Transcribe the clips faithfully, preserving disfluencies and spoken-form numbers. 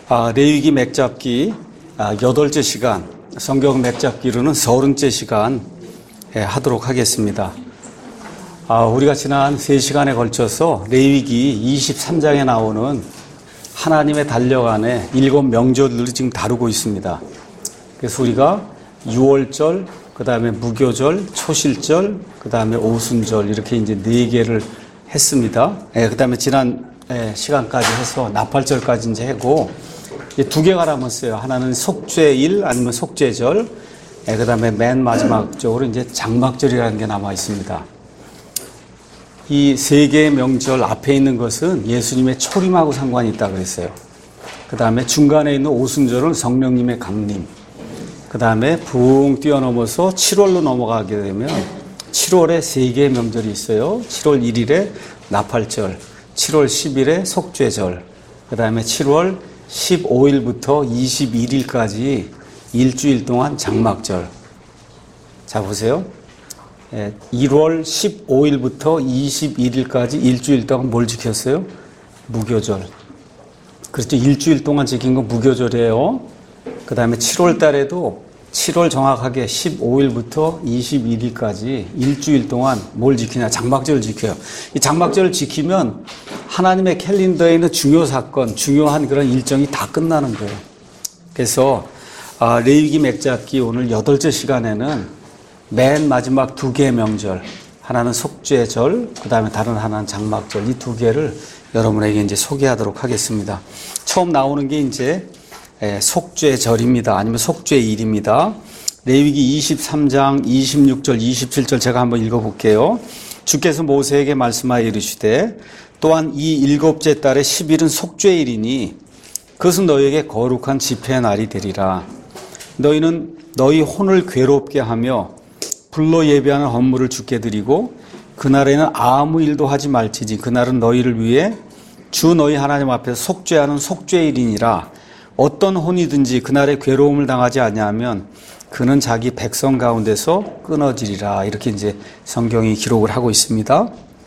아, 레위기 맥잡기 아, 여덟째 시간, 성경 맥잡기로는 서른째 시간 예, 하도록 하겠습니다. 아, 우리가 지난 세 시간에 걸쳐서 레위기 이십삼 장에 나오는 하나님의 달력안에 일곱 명절을 지금 다루고 있습니다. 그래서 우리가 유월절, 그 다음에 무교절, 초실절, 그 다음에 오순절 이렇게 이제 네 개를 했습니다. 예, 그 다음에 지난 예, 시간까지 해서 나팔절까지 이제 하고 두 개가 남았어요. 하나는 속죄일 아니면 속죄절, 예, 그 다음에 맨 마지막적으로 이제 장막절이라는 게 남아 있습니다. 이 세 개의 명절 앞에 있는 것은 예수님의 초림하고 상관이 있다 그랬어요. 그 다음에 중간에 있는 오순절은 성령님의 강림. 그 다음에 붕 뛰어넘어서 칠월로 넘어가게 되면 칠월에 세 개의 명절이 있어요. 칠월 일일에 나팔절, 칠월 십일에 속죄절, 그 다음에 칠월 십오일부터 이십일일까지 일주일 동안 장막절. 자, 보세요. 일월 십오일부터 이십일일까지 일주일 동안 뭘 지켰어요? 무교절. 그렇죠. 일주일 동안 지킨 건 무교절이에요. 그 다음에 칠월 달에도 칠월 정확하게 십오일부터 이십일일까지 일주일 동안 뭘 지키냐? 장막절을 지켜요. 이 장막절을 지키면 하나님의 캘린더에 있는 중요 사건, 중요한 그런 일정이 다 끝나는 거예요. 그래서 아, 레위기 맥잡기 오늘 여덟째 시간에는 맨 마지막 두 개의 명절, 하나는 속죄절, 그 다음에 다른 하나는 장막절, 이 두 개를 여러분에게 이제 소개하도록 하겠습니다. 처음 나오는 게 이제 속죄절입니다. 아니면 속죄일입니다. 레위기 이십삼 장 이십육 절, 이십칠 절 제가 한번 읽어볼게요. 주께서 모세에게 말씀하여 이르시되 또한 이 일곱째 달의 십 일은 속죄일이니 그것은 너희에게 거룩한 집회의 날이 되리라. 너희는 너희 혼을 괴롭게 하며 불로 예배하는 헌물을 주께 드리고 그날에는 아무 일도 하지 말지니 그날은 너희를 위해 주 너희 하나님 앞에서 속죄하는 속죄일이니라. 어떤 혼이든지 그날에 괴로움을 당하지 아니하면 그는 자기 백성 가운데서 끊어지리라. 이렇게 이제 성경이 기록을 하고 있습니다.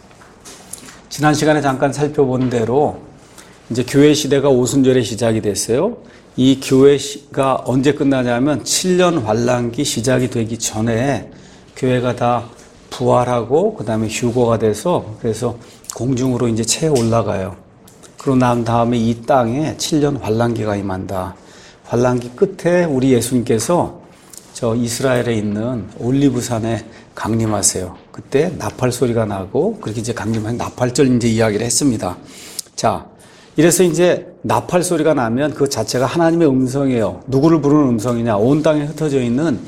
지난 시간에 잠깐 살펴본 대로 이제 교회 시대가 오순절에 시작이 됐어요. 이 교회가 언제 끝나냐면 칠 년 환란기 시작이 되기 전에 교회가 다 부활하고 그 다음에 휴거가 돼서 그래서 공중으로 이제 채 올라가요. 그러고 난 다음에 이 땅에 칠 년 환란기가 임한다. 환란기 끝에 우리 예수님께서 저 이스라엘에 있는 올리브산에 강림하세요. 그때 나팔 소리가 나고 그렇게 이제 강림한 나팔절 이제 이야기를 했습니다. 자, 이래서 이제 나팔 소리가 나면 그 자체가 하나님의 음성이에요. 누구를 부르는 음성이냐? 온 땅에 흩어져 있는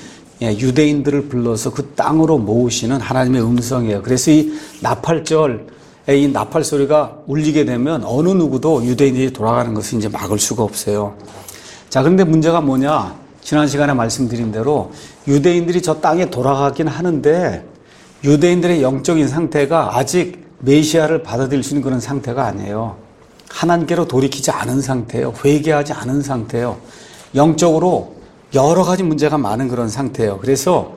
유대인들을 불러서 그 땅으로 모으시는 하나님의 음성이에요. 그래서 이 나팔절에 이 나팔 소리가 울리게 되면 어느 누구도 유대인들이 돌아가는 것을 이제 막을 수가 없어요. 자, 그런데 문제가 뭐냐? 지난 시간에 말씀드린 대로 유대인들이 저 땅에 돌아가긴 하는데 유대인들의 영적인 상태가 아직 메시아를 받아들일 수 있는 그런 상태가 아니에요. 하나님께로 돌이키지 않은 상태예요. 회개하지 않은 상태예요. 영적으로 여러 가지 문제가 많은 그런 상태예요. 그래서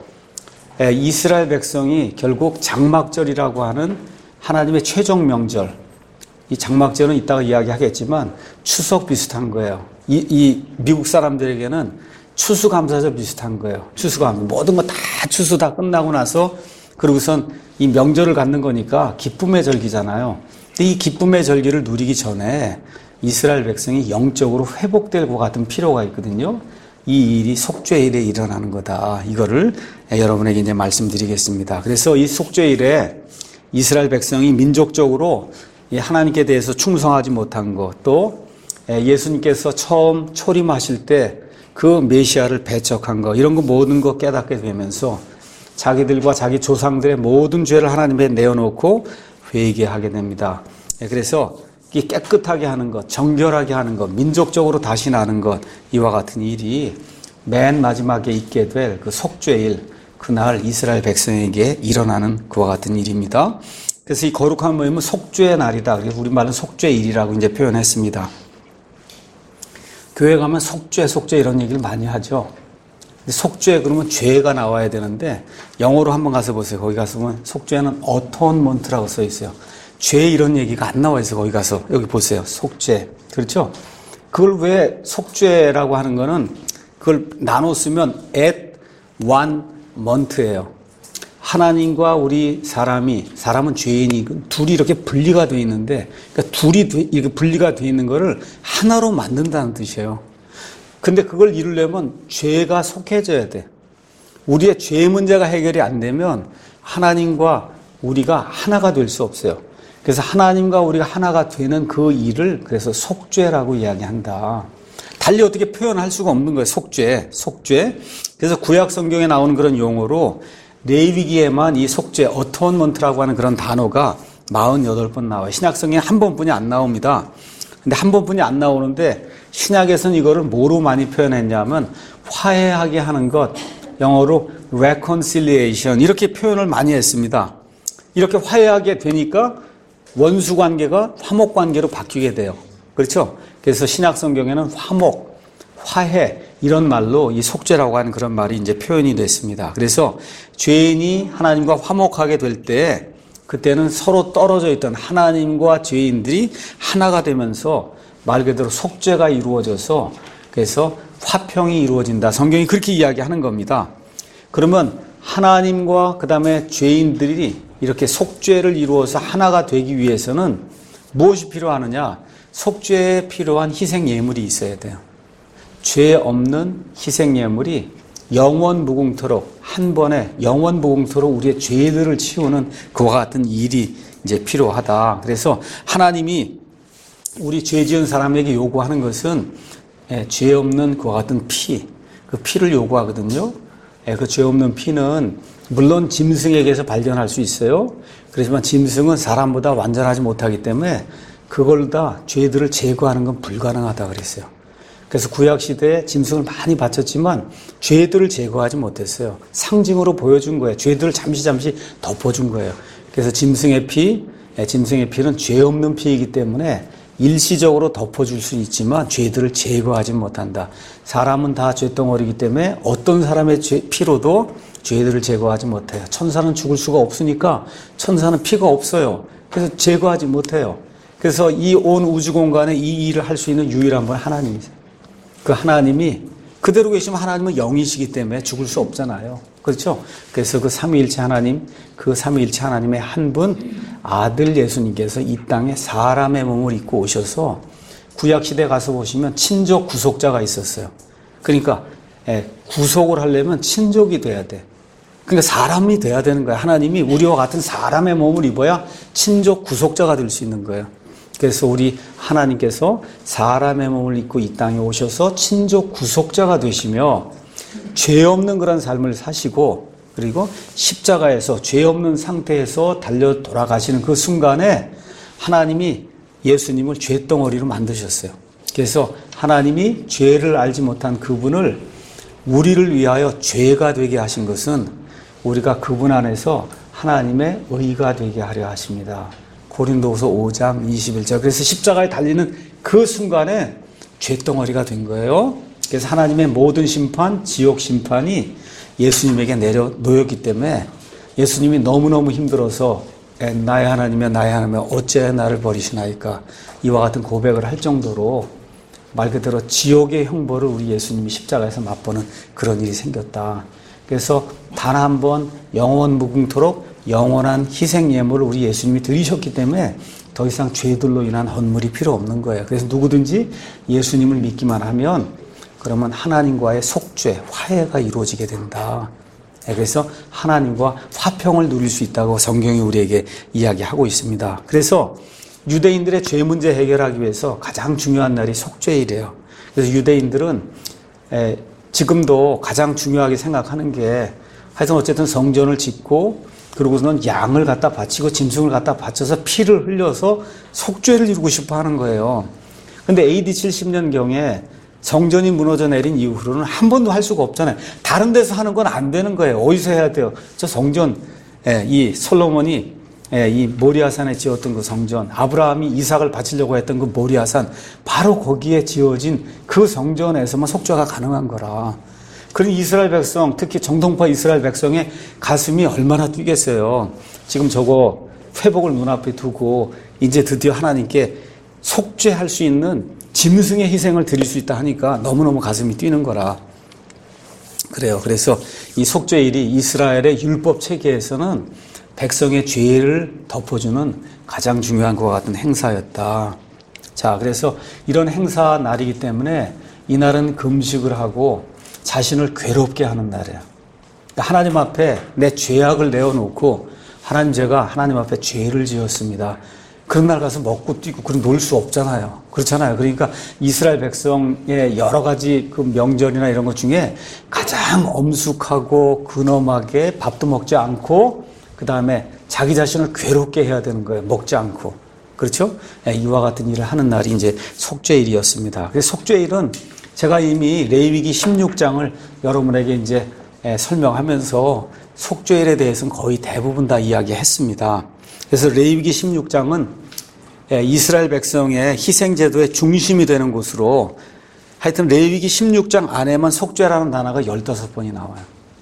이스라엘 백성이 결국 장막절이라고 하는 하나님의 최종 명절, 이 장막절은 이따가 이야기하겠지만 추석 비슷한 거예요. 이, 이 미국 사람들에게는 추수감사절 비슷한 거예요. 추수감 모든 거 다 추수 다 끝나고 나서 그러고선 이 명절을 갖는 거니까 기쁨의 절기잖아요. 근데 이 기쁨의 절기를 누리기 전에 이스라엘 백성이 영적으로 회복될 것 같은 필요가 있거든요. 이 일이 속죄일에 일어나는 거다. 이거를 여러분에게 이제 말씀드리겠습니다. 그래서 이 속죄일에 이스라엘 백성이 민족적으로 하나님께 대해서 충성하지 못한 것, 또 예수님께서 처음 초림하실 때 그 메시아를 배척한 것, 이런 거 모든 거 깨닫게 되면서 자기들과 자기 조상들의 모든 죄를 하나님께 내어놓고 회개하게 됩니다. 그래서 깨끗하게 하는 것, 정결하게 하는 것, 민족적으로 다시 나는 것, 이와 같은 일이 맨 마지막에 있게 될 그 속죄일, 그날 이스라엘 백성에게 일어나는 그와 같은 일입니다. 그래서 이 거룩한 모임은 속죄의 날이다. 그래서 우리말은 속죄일이라고 이제 표현했습니다. 교회 가면 속죄, 속죄 이런 얘기를 많이 하죠. 속죄 그러면 죄가 나와야 되는데 영어로 한번 가서 보세요. 거기 가서 보면 속죄는 어톤먼트라고 써 있어요. 죄 이런 얘기가 안 나와 있어요. 거기 가서 여기 보세요. 속죄. 그렇죠? 그걸 왜 속죄라고 하는 거는 그걸 나눠 쓰면 at one month예요. 하나님과 우리 사람이, 사람은 죄인이 둘이 이렇게 분리가 되어 있는데, 그러니까 둘이 이렇게 분리가 되어 있는 거를 하나로 만든다는 뜻이에요. 근데 그걸 이루려면 죄가 속해져야 돼. 우리의 죄 문제가 해결이 안 되면 하나님과 우리가 하나가 될 수 없어요. 그래서 하나님과 우리가 하나가 되는 그 일을 그래서 속죄라고 이야기한다. 달리 어떻게 표현할 수가 없는 거예요. 속죄, 속죄. 그래서 구약 성경에 나오는 그런 용어로 레위기에만 이 속죄, 어토먼트라고 하는 그런 단어가 사십팔 번 나와요. 신약성경에 한 번뿐이 안 나옵니다. 근데 한 번뿐이 안 나오는데 신약에서는 이거를 뭐로 많이 표현했냐면 화해하게 하는 것, 영어로 reconciliation 이렇게 표현을 많이 했습니다. 이렇게 화해하게 되니까 원수 관계가 화목 관계로 바뀌게 돼요. 그렇죠? 그래서 신약 성경에는 화목, 화해 이런 말로 이 속죄라고 하는 그런 말이 이제 표현이 됐습니다. 그래서 죄인이 하나님과 화목하게 될 때 그때는 서로 떨어져 있던 하나님과 죄인들이 하나가 되면서 말 그대로 속죄가 이루어져서 그래서 화평이 이루어진다. 성경이 그렇게 이야기하는 겁니다. 그러면 하나님과 그 다음에 죄인들이 이렇게 속죄를 이루어서 하나가 되기 위해서는 무엇이 필요하느냐? 속죄에 필요한 희생 예물이 있어야 돼요. 죄 없는 희생 예물이 영원 무궁토록 한 번에 영원 무궁토록 우리의 죄들을 치우는 그와 같은 일이 이제 필요하다. 그래서 하나님이 우리 죄 지은 사람에게 요구하는 것은 예, 죄 없는 그와 같은 피, 그 피를 요구하거든요. 예, 그 죄 없는 피는 물론 짐승에게서 발견할 수 있어요. 그렇지만 짐승은 사람보다 완전하지 못하기 때문에 그걸 다 죄들을 제거하는 건 불가능하다 그랬어요. 그래서 구약시대에 짐승을 많이 바쳤지만 죄들을 제거하지 못했어요. 상징으로 보여준 거예요. 죄들을 잠시 잠시 덮어준 거예요. 그래서 짐승의 피, 짐승의 피는 죄 없는 피이기 때문에 일시적으로 덮어줄 수 있지만 죄들을 제거하지 못한다. 사람은 다 죄덩어리이기 때문에 어떤 사람의 죄, 피로도 죄들을 제거하지 못해요. 천사는 죽을 수가 없으니까 천사는 피가 없어요. 그래서 제거하지 못해요. 그래서 이 온 우주 공간에 이 일을 할 수 있는 유일한 분 하나님이세요. 그 하나님이 그대로 계시면 하나님은 영이시기 때문에 죽을 수 없잖아요. 그렇죠? 그래서 그 삼위일체 하나님, 그 삼위일체 하나님의 한 분 아들 예수님께서 이 땅에 사람의 몸을 입고 오셔서 구약시대에 가서 보시면 친족 구속자가 있었어요. 그러니까 구속을 하려면 친족이 돼야 돼. 그러니까 사람이 돼야 되는 거야. 하나님이 우리와 같은 사람의 몸을 입어야 친족 구속자가 될 수 있는 거예요. 그래서 우리 하나님께서 사람의 몸을 입고 이 땅에 오셔서 친족 구속자가 되시며 죄 없는 그런 삶을 사시고 그리고 십자가에서 죄 없는 상태에서 달려 돌아가시는 그 순간에 하나님이 예수님을 죄덩어리로 만드셨어요. 그래서 하나님이 죄를 알지 못한 그분을 우리를 위하여 죄가 되게 하신 것은 우리가 그분 안에서 하나님의 의가 되게 하려 하십니다. 고린도후서 오 장 이십일 절. 그래서 십자가에 달리는 그 순간에 죄덩어리가 된 거예요. 그래서 하나님의 모든 심판, 지옥 심판이 예수님에게 내려 놓였기 때문에 예수님이 너무너무 힘들어서 나의 하나님이여 나의 하나님이여 어찌하여 나를 버리시나이까 이와 같은 고백을 할 정도로 말 그대로 지옥의 형벌을 우리 예수님이 십자가에서 맛보는 그런 일이 생겼다. 그래서 단 한 번 영원 무궁토록 영원한 희생 예물을 우리 예수님이 드리셨기 때문에 더 이상 죄들로 인한 헌물이 필요 없는 거예요. 그래서 누구든지 예수님을 믿기만 하면 그러면 하나님과의 속죄, 화해가 이루어지게 된다. 그래서 하나님과 화평을 누릴 수 있다고 성경이 우리에게 이야기하고 있습니다. 그래서 유대인들의 죄 문제 해결하기 위해서 가장 중요한 날이 속죄일이에요. 그래서 유대인들은 지금도 가장 중요하게 생각하는 게 하여튼 어쨌든 성전을 짓고 그러고서는 양을 갖다 바치고 짐승을 갖다 바쳐서 피를 흘려서 속죄를 이루고 싶어 하는 거예요. 근데 에이디 칠십 년경에 성전이 무너져 내린 이후로는 한 번도 할 수가 없잖아요. 다른 데서 하는 건 안 되는 거예요. 어디서 해야 돼요? 저 성전, 이 솔로몬이 이 모리아산에 지었던 그 성전, 아브라함이 이삭을 바치려고 했던 그 모리아산, 바로 거기에 지어진 그 성전에서만 속죄가 가능한 거라. 그런 이스라엘 백성, 특히 정통파 이스라엘 백성의 가슴이 얼마나 뛰겠어요. 지금 저거 회복을 눈앞에 두고 이제 드디어 하나님께 속죄할 수 있는 짐승의 희생을 드릴 수 있다 하니까 너무너무 가슴이 뛰는 거라. 그래요. 그래서 이 속죄일이 이스라엘의 율법 체계에서는 백성의 죄를 덮어주는 가장 중요한 것과 같은 행사였다. 자, 그래서 이런 행사 날이기 때문에 이날은 금식을 하고 자신을 괴롭게 하는 날이에요. 하나님 앞에 내 죄악을 내어놓고 하나님, 제가 하나님 앞에 죄를 지었습니다. 그런 날 가서 먹고 뛰고 그럼 놀 수 없잖아요. 그렇잖아요. 그러니까 이스라엘 백성의 여러 가지 그 명절이나 이런 것 중에 가장 엄숙하고 근엄하게 밥도 먹지 않고 그 다음에 자기 자신을 괴롭게 해야 되는 거예요. 먹지 않고. 그렇죠? 이와 같은 일을 하는 날이 이제 속죄일이었습니다. 그래서 속죄일은 제가 이미 레위기 십육 장을 여러분에게 이제 설명하면서 속죄일에 대해서는 거의 대부분 다 이야기했습니다. 그래서 레위기 십육 장은 이스라엘 백성의 희생제도의 중심이 되는 곳으로, 하여튼 레위기 십육 장 안에만 속죄라는 단어가 열다섯 번이 나와요.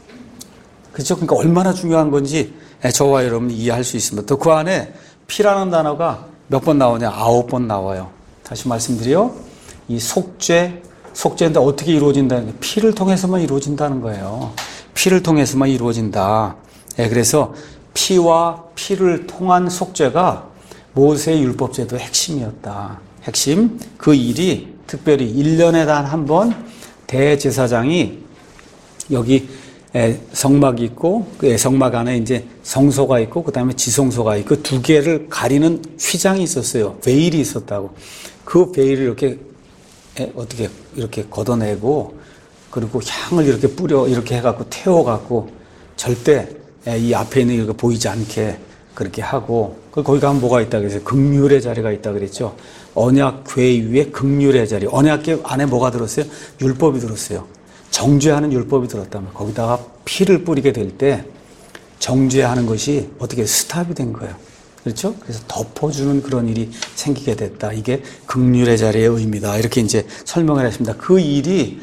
그렇죠? 그러니까 얼마나 중요한 건지 저와 여러분이 이해할 수 있습니다. 또 그 안에 피라는 단어가 몇 번 나오냐? 아홉 번 나와요. 다시 말씀드려, 이 속죄, 속죄인데 어떻게 이루어진다는 게 피를 통해서만 이루어진다는 거예요. 피를 통해서만 이루어진다. 예, 그래서 피와 피를 통한 속죄가 모세의 율법제도의 핵심이었다. 핵심. 그 일이 특별히 일 년에 단 한 번 대제사장이 여기 성막이 있고 그 성막 안에 이제 성소가 있고 그 다음에 지성소가 있고 두 개를 가리는 휘장이 있었어요. 베일이 있었다고. 그 베일을 이렇게 어떻게 이렇게 걷어내고 그리고 향을 이렇게 뿌려 이렇게 해갖고 태워갖고 절대 이 앞에 있는 이렇게 보이지 않게 그렇게 하고, 거기 가면 뭐가 있다 그랬어요? 긍휼의 자리가 있다 그랬죠. 언약궤 위에 긍휼의 자리. 언약궤 안에 뭐가 들었어요? 율법이 들었어요. 정죄하는 율법이 들었다면 거기다가 피를 뿌리게 될 때 정죄하는 것이 어떻게 스탑이 된 거예요. 그렇죠? 그래서 덮어주는 그런 일이 생기게 됐다. 이게 긍휼의 자리의 의미다. 이렇게 이제 설명을 했습니다. 그 일이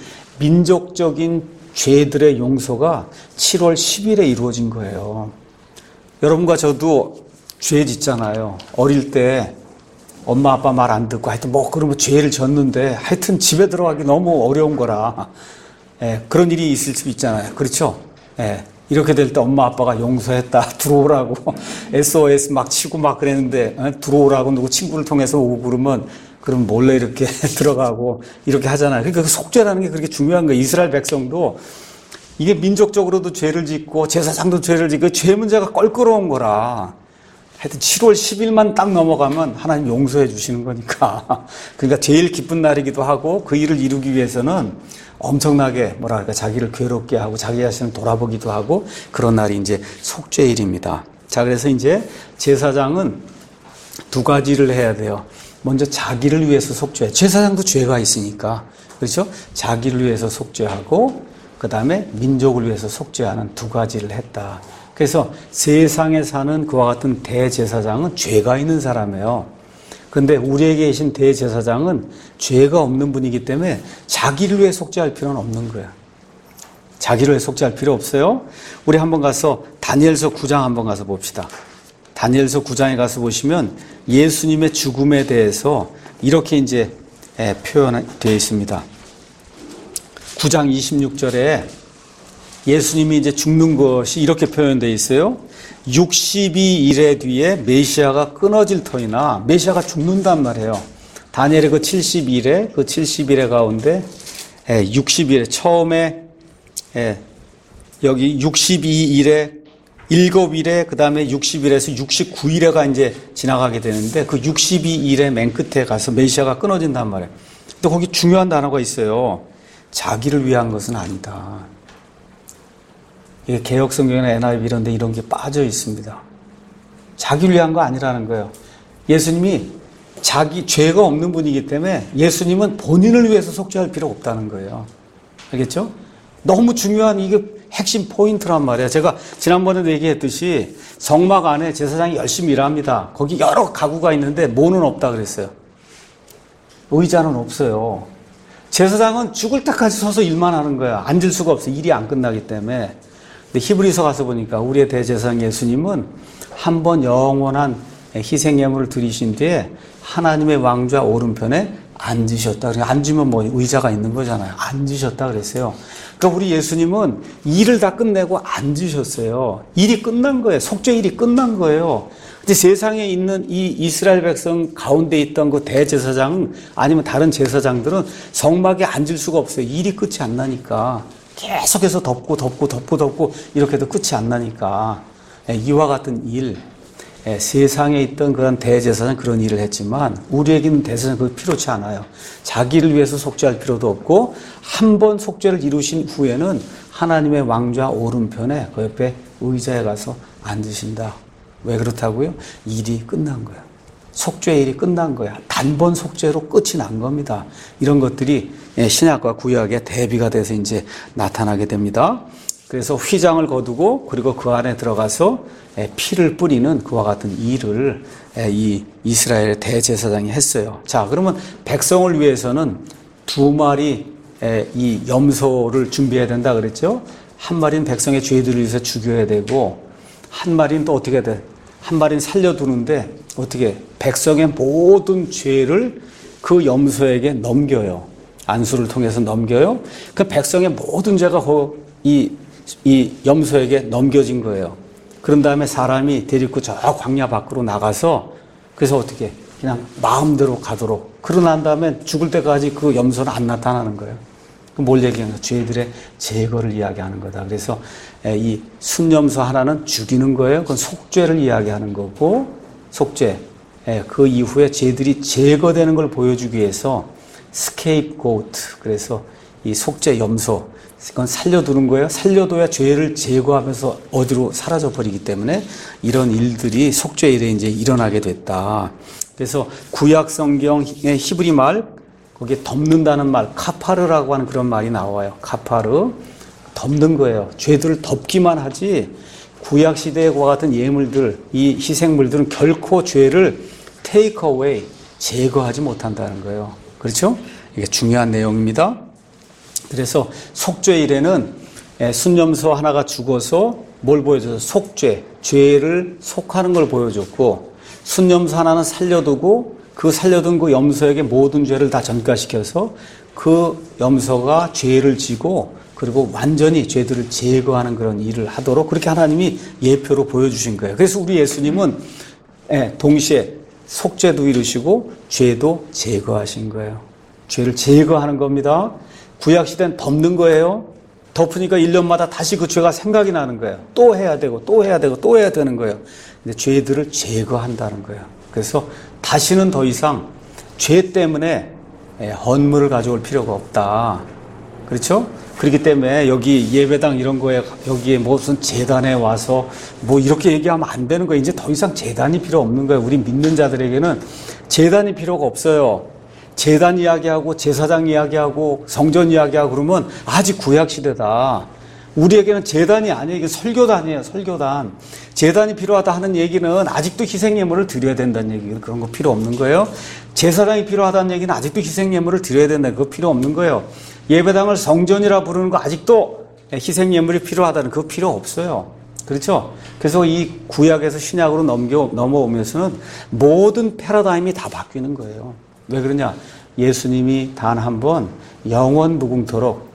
민족적인 죄들의 용서가 칠월 십일에 이루어진 거예요. 여러분과 저도 죄 짓잖아요. 어릴 때 엄마 아빠 말 안 듣고 하여튼 뭐 그러면 죄를 졌는데 하여튼 집에 들어가기 너무 어려운 거라 예, 그런 일이 있을 수 있잖아요. 그렇죠? 예, 이렇게 될 때 엄마 아빠가 용서했다 들어오라고 에스오에스 막 치고 막 그랬는데 예, 들어오라고 누구 친구를 통해서 오고 그러면 그럼 몰래 이렇게 들어가고 이렇게 하잖아요. 그러니까 그 속죄라는 게 그렇게 중요한 거예요. 이스라엘 백성도 이게 민족적으로도 죄를 짓고 제사장도 죄를 짓고 죄 문제가 껄끄러운 거라 하여튼 칠월 십일만 딱 넘어가면 하나님 용서해 주시는 거니까 그러니까 제일 기쁜 날이기도 하고 그 일을 이루기 위해서는 엄청나게 뭐랄까 자기를 괴롭게 하고 자기 자신을 돌아보기도 하고 그런 날이 이제 속죄일입니다. 자, 그래서 이제 제사장은 두 가지를 해야 돼요. 먼저 자기를 위해서 속죄. 제사장도 죄가 있으니까 그렇죠? 자기를 위해서 속죄하고 그 다음에 민족을 위해서 속죄하는 두 가지를 했다. 그래서 세상에 사는 그와 같은 대제사장은 죄가 있는 사람이에요. 그런데 우리에게 계신 대제사장은 죄가 없는 분이기 때문에 자기를 위해 속죄할 필요는 없는 거예요. 자기를 위해 속죄할 필요 없어요. 우리 한번 가서 다니엘서 구 장 한번 가서 봅시다. 다니엘서 구 장에 가서 보시면 예수님의 죽음에 대해서 이렇게 이제 표현되어 있습니다. 구 장 이십육 절에 예수님이 이제 죽는 것이 이렇게 표현되어 있어요. 육십이 일의 뒤에 메시아가 끊어질 터이나 메시아가 죽는단 말이에요. 다니엘의 그 칠십 일에 그 칠십 일의 가운데 육십 일에 처음에 여기 육십이 일에 일곱 일에 그 다음에 육십 일에서 육십구 일에가 이제 지나가게 되는데 그 육십이 일의 맨 끝에 가서 메시아가 끊어진단 말이에요. 근데 거기 중요한 단어가 있어요. 자기를 위한 것은 아니다. 이게 개혁성경이나 엔아이브이 이런 데 이런 게 빠져 있습니다. 자기를 위한 거 아니라는 거예요. 예수님이 자기 죄가 없는 분이기 때문에 예수님은 본인을 위해서 속죄할 필요 없다는 거예요. 알겠죠? 너무 중요한 이게 핵심 포인트란 말이에요. 제가 지난번에도 얘기했듯이 성막 안에 제사장이 열심히 일합니다. 거기 여러 가구가 있는데 뭐는 없다 그랬어요. 의자는 없어요. 제사장은 죽을 때까지 서서 일만 하는 거야. 앉을 수가 없어. 일이 안 끝나기 때문에. 근데 히브리서 가서 보니까 우리의 대제사장 예수님은 한 번 영원한 희생 예물을 드리신 뒤에 하나님의 왕좌 오른편에 앉으셨다. 그러니까 앉으면 뭐 의자가 있는 거잖아요. 앉으셨다 그랬어요. 그러니까 우리 예수님은 일을 다 끝내고 앉으셨어요. 일이 끝난 거예요. 속죄 일이 끝난 거예요. 근데 세상에 있는 이 이스라엘 백성 가운데 있던 그 대제사장 아니면 다른 제사장들은 성막에 앉을 수가 없어요. 일이 끝이 안 나니까. 계속해서 덮고 덮고 덮고 덮고 이렇게 해도 끝이 안 나니까. 이와 같은 일, 세상에 있던 그런 대제사장은 그런 일을 했지만 우리에게는 대제사장은 그거 필요치 않아요. 자기를 위해서 속죄할 필요도 없고 한 번 속죄를 이루신 후에는 하나님의 왕좌 오른편에 그 옆에 의자에 가서 앉으신다. 왜 그렇다고요? 일이 끝난 거야. 속죄 일이 끝난 거야. 단번 속죄로 끝이 난 겁니다. 이런 것들이 신약과 구약의 대비가 돼서 이제 나타나게 됩니다. 그래서 휘장을 거두고 그리고 그 안에 들어가서 피를 뿌리는 그와 같은 일을 이 이스라엘 대제사장이 했어요. 자, 그러면 백성을 위해서는 두 마리 이 염소를 준비해야 된다 그랬죠? 한 마리는 백성의 죄들을 위해서 죽여야 되고 한 마리는 또 어떻게 돼? 한 마리는 살려두는데 어떻게? 백성의 모든 죄를 그 염소에게 넘겨요. 안수를 통해서 넘겨요. 그 백성의 모든 죄가 이, 이 염소에게 넘겨진 거예요. 그런 다음에 사람이 데리고 저 광야 밖으로 나가서 그래서 어떻게? 그냥 마음대로 가도록. 그러고 난 다음에 죽을 때까지 그 염소는 안 나타나는 거예요. 뭘 얘기하는 거야? 죄들의 제거를 이야기하는 거다. 그래서 이 순염소 하나는 죽이는 거예요. 그건 속죄를 이야기하는 거고, 속죄. 그 이후에 죄들이 제거되는 걸 보여주기 위해서 스케이프고트. 그래서 이 속죄 염소. 그건 살려두는 거예요. 살려둬야 죄를 제거하면서 어디로 사라져 버리기 때문에 이런 일들이 속죄 일에 이제 일어나게 됐다. 그래서 구약 성경의 히브리 말, 거기에 덮는다는 말, 카파르라고 하는 그런 말이 나와요. 카파르. 덮는 거예요. 죄들을 덮기만 하지 구약 시대와 같은 예물들, 이 희생물들은 결코 죄를 take away, 제거하지 못한다는 거예요. 그렇죠? 이게 중요한 내용입니다. 그래서 속죄일에는 순염소 하나가 죽어서 뭘 보여줘서 속죄, 죄를 속하는 걸 보여줬고 순염소 하나는 살려두고 그 살려둔 그 염소에게 모든 죄를 다 전가시켜서 그 염소가 죄를 지고 그리고 완전히 죄들을 제거하는 그런 일을 하도록 그렇게 하나님이 예표로 보여주신 거예요. 그래서 우리 예수님은 동시에 속죄도 이루시고 죄도 제거하신 거예요. 죄를 제거하는 겁니다. 구약시대는 덮는 거예요. 덮으니까 일 년마다 다시 그 죄가 생각이 나는 거예요. 또 해야 되고 또 해야 되고 또 해야 되는 거예요. 근데 죄들을 제거한다는 거예요. 그래서 다시는 더 이상 죄 때문에 헌물을 가져올 필요가 없다. 그렇죠? 그렇기 때문에 여기 예배당 이런 거에 여기에 무슨 제단에 와서 뭐 이렇게 얘기하면 안 되는 거예요. 이제 더 이상 제단이 필요 없는 거예요. 우리 믿는 자들에게는 제단이 필요가 없어요. 제단 이야기하고 제사장 이야기하고 성전 이야기하고 그러면 아직 구약 시대다. 우리에게는 제단이 아니에요. 이게 설교단이에요. 설교단. 제단이 필요하다 하는 얘기는 아직도 희생예물을 드려야 된다는 얘기예요. 그런 거 필요 없는 거예요. 제사장이 필요하다는 얘기는 아직도 희생예물을 드려야 된다. 그거 필요 없는 거예요. 예배당을 성전이라 부르는 거 아직도 희생예물이 필요하다는 그거 필요 없어요. 그렇죠? 그래서 이 구약에서 신약으로 넘겨, 넘어오면서는 모든 패러다임이 다 바뀌는 거예요. 왜 그러냐? 예수님이 단 한 번 영원 무궁토록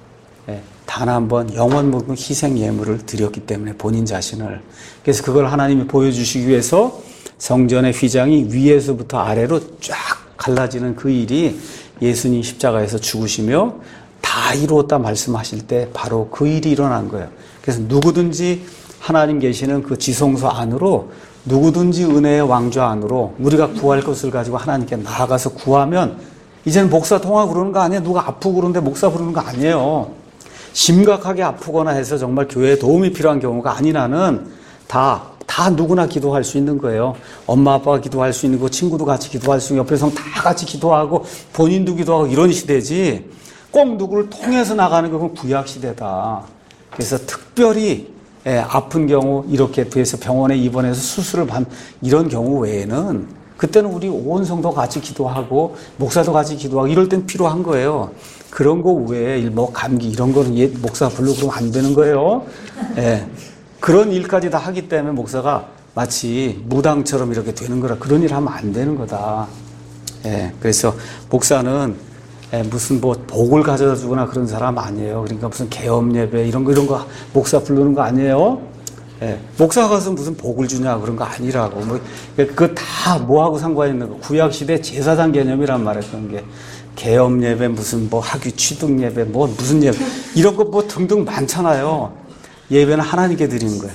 단 한 번 영원 무궁 희생 예물을 드렸기 때문에 본인 자신을. 그래서 그걸 하나님이 보여주시기 위해서 성전의 휘장이 위에서부터 아래로 쫙 갈라지는 그 일이 예수님 십자가에서 죽으시며 다 이루었다 말씀하실 때 바로 그 일이 일어난 거예요. 그래서 누구든지 하나님 계시는 그 지성소 안으로 누구든지 은혜의 왕좌 안으로 우리가 구할 것을 가지고 하나님께 나아가서 구하면 이제는 목사 통화 그러는 거 아니에요. 누가 아프고 그러는데 목사 부르는 거 아니에요. 심각하게 아프거나 해서 정말 교회에 도움이 필요한 경우가 아니라는 다, 다 누구나 기도할 수 있는 거예요. 엄마 아빠가 기도할 수 있는 거, 친구도 같이 기도할 수 있는 거, 옆에서 다 같이 기도하고 본인도 기도하고 이런 시대지 꼭 누구를 통해서 나가는 건 구약 시대다. 그래서 특별히 예, 아픈 경우 이렇게 돼서 병원에 입원해서 수술을 받는 이런 경우 외에는 그때는 우리 온 성도 같이 기도하고 목사도 같이 기도하고 이럴 땐 필요한 거예요. 그런 거 외에 뭐 감기 이런 거는 예, 목사 부르고 그러면 안 되는 거예요. 예, 그런 일까지 다 하기 때문에 목사가 마치 무당처럼 이렇게 되는 거라 그런 일 하면 안 되는 거다. 예, 그래서 목사는 예, 무슨 뭐 복을 가져다 주거나 그런 사람 아니에요. 그러니까 무슨 계엄 예배 이런 거 이런 거 목사 부르는 거 아니에요. 예, 목사가 가서 무슨 복을 주냐 그런 거 아니라고. 뭐 그거 다 뭐하고 상관이 있는 거. 구약 시대 제사장 개념이란 말이에요. 그런 게 계엄 예배 무슨 뭐 학위 취득 예배 뭐 무슨 예배 이런 거 뭐 등등 많잖아요. 예배는 하나님께 드리는 거예요.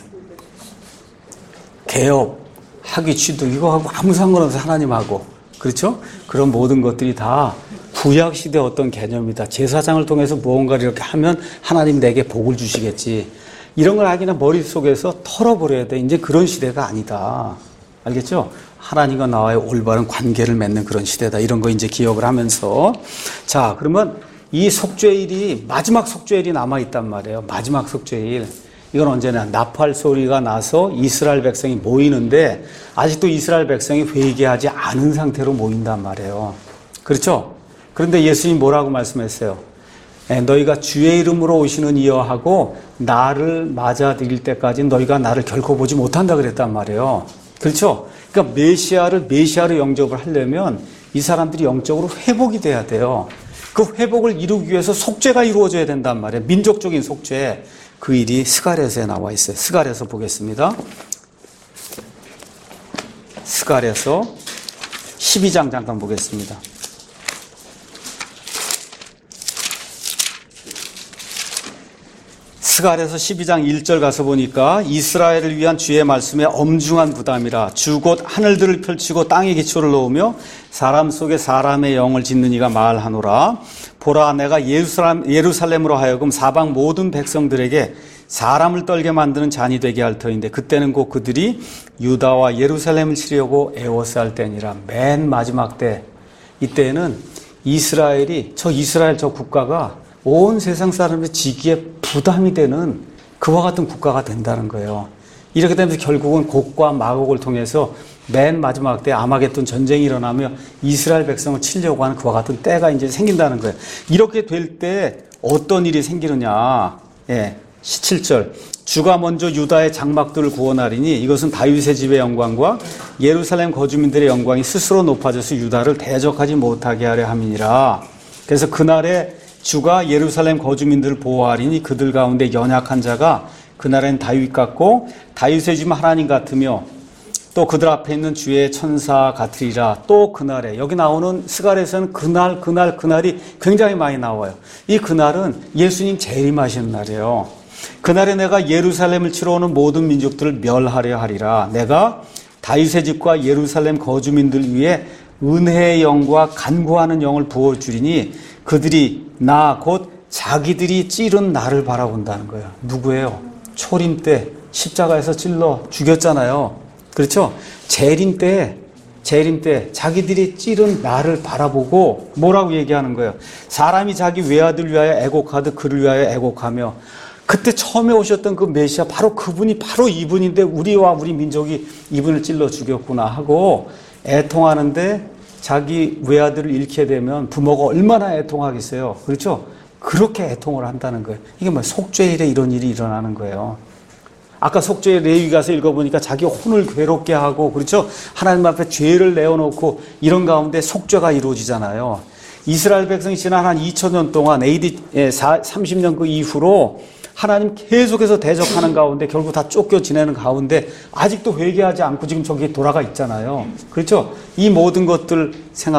개업, 학위 취득 이거하고 아무 상관없어요. 하나님하고. 그렇죠? 그런 모든 것들이 다 구약 시대 어떤 개념이다. 제사장을 통해서 무언가를 이렇게 하면 하나님 내게 복을 주시겠지. 이런 걸 하기는 머릿속에서 털어버려야 돼. 이제 그런 시대가 아니다. 알겠죠? 하나님과 나와의 올바른 관계를 맺는 그런 시대다. 이런 거 이제 기억을 하면서. 자, 그러면 이 속죄일이, 마지막 속죄일이 남아있단 말이에요. 마지막 속죄일. 이건 언제나 나팔 소리가 나서 이스라엘 백성이 모이는데 아직도 이스라엘 백성이 회개하지 않은 상태로 모인단 말이에요. 그렇죠? 그런데 예수님이 뭐라고 말씀했어요? 예, 너희가 주의 이름으로 오시는 이여 하고 나를 맞아들일 때까지 너희가 나를 결코 보지 못한다 그랬단 말이에요. 그렇죠? 그러니까 메시아를 메시아로 영접을 하려면 이 사람들이 영적으로 회복이 돼야 돼요. 그 회복을 이루기 위해서 속죄가 이루어져야 된단 말이에요. 민족적인 속죄. 그 일이 스가랴서에 나와 있어요. 스가랴서 보겠습니다. 스가랴서 십이 장 잠깐 보겠습니다. 스가랴서 십이 장 일 절 가서 보니까 이스라엘을 위한 주의 말씀에 엄중한 부담이라 주 곧 하늘들을 펼치고 땅에 기초를 놓으며 사람 속에 사람의 영을 짓는 이가 말하노라. 보라 내가 예루살렘, 예루살렘으로 하여금 사방 모든 백성들에게 사람을 떨게 만드는 잔이 되게 할 터인데 그때는 곧 그들이 유다와 예루살렘을 치려고 애워싸 할 때니라. 맨 마지막 때 이때에는 이스라엘이 저 이스라엘 저 국가가 온 세상 사람의 지기에 부담이 되는 그와 같은 국가가 된다는 거예요. 이렇게 되면서 결국은 곡과 마곡을 통해서 맨 마지막 때 아마겟돈 전쟁이 일어나며 이스라엘 백성을 치려고 하는 그와 같은 때가 이제 생긴다는 거예요. 이렇게 될 때 어떤 일이 생기느냐. 예, 십칠 절. 주가 먼저 유다의 장막들을 구원하리니 이것은 다윗의 집의 영광과 예루살렘 거주민들의 영광이 스스로 높아져서 유다를 대적하지 못하게 하려 함이니라. 그래서 그날에 주가 예루살렘 거주민들을 보호하리니 그들 가운데 연약한 자가 그날엔 다윗 같고 다윗의 집 하나님 같으며 또 그들 앞에 있는 주의 천사 같으리라. 또 그날에 여기 나오는 스가랴에서는 그날 그날 그날이 굉장히 많이 나와요. 이 그날은 예수님 재림하시는 날이에요. 그날에 내가 예루살렘을 치러 오는 모든 민족들을 멸하려 하리라. 내가 다윗의 집과 예루살렘 거주민들 위에 은혜의 영과 간구하는 영을 부어주리니 그들이 나 곧 자기들이 찌른 나를 바라본다는 거예요. 누구예요? 초림 때 십자가에서 찔러 죽였잖아요. 그렇죠? 재림 때, 재림 때 자기들이 찌른 나를 바라보고 뭐라고 얘기하는 거예요? 사람이 자기 외아들 위하여 애곡하듯 그를 위하여 애곡하며 그때 처음에 오셨던 그 메시아 바로 그분이 바로 이분인데 우리와 우리 민족이 이분을 찔러 죽였구나 하고 애통하는데 자기 외아들을 잃게 되면 부모가 얼마나 애통하겠어요. 그렇죠? 그렇게 애통을 한다는 거예요. 이게 뭐 속죄일에 이런 일이 일어나는 거예요. 아까 속죄일 레위 가서 읽어보니까 자기 혼을 괴롭게 하고 그렇죠? 하나님 앞에 죄를 내어놓고 이런 가운데 속죄가 이루어지잖아요. 이스라엘 백성이 지난 한 이천 년 동안 에이디 삼십 년 그 이후로 하나님 계속해서 대적하는 가운데 결국 다 쫓겨 지내는 가운데 아직도 회개하지 않고 지금 저기 돌아가 있잖아요. 그렇죠? 이 모든 것들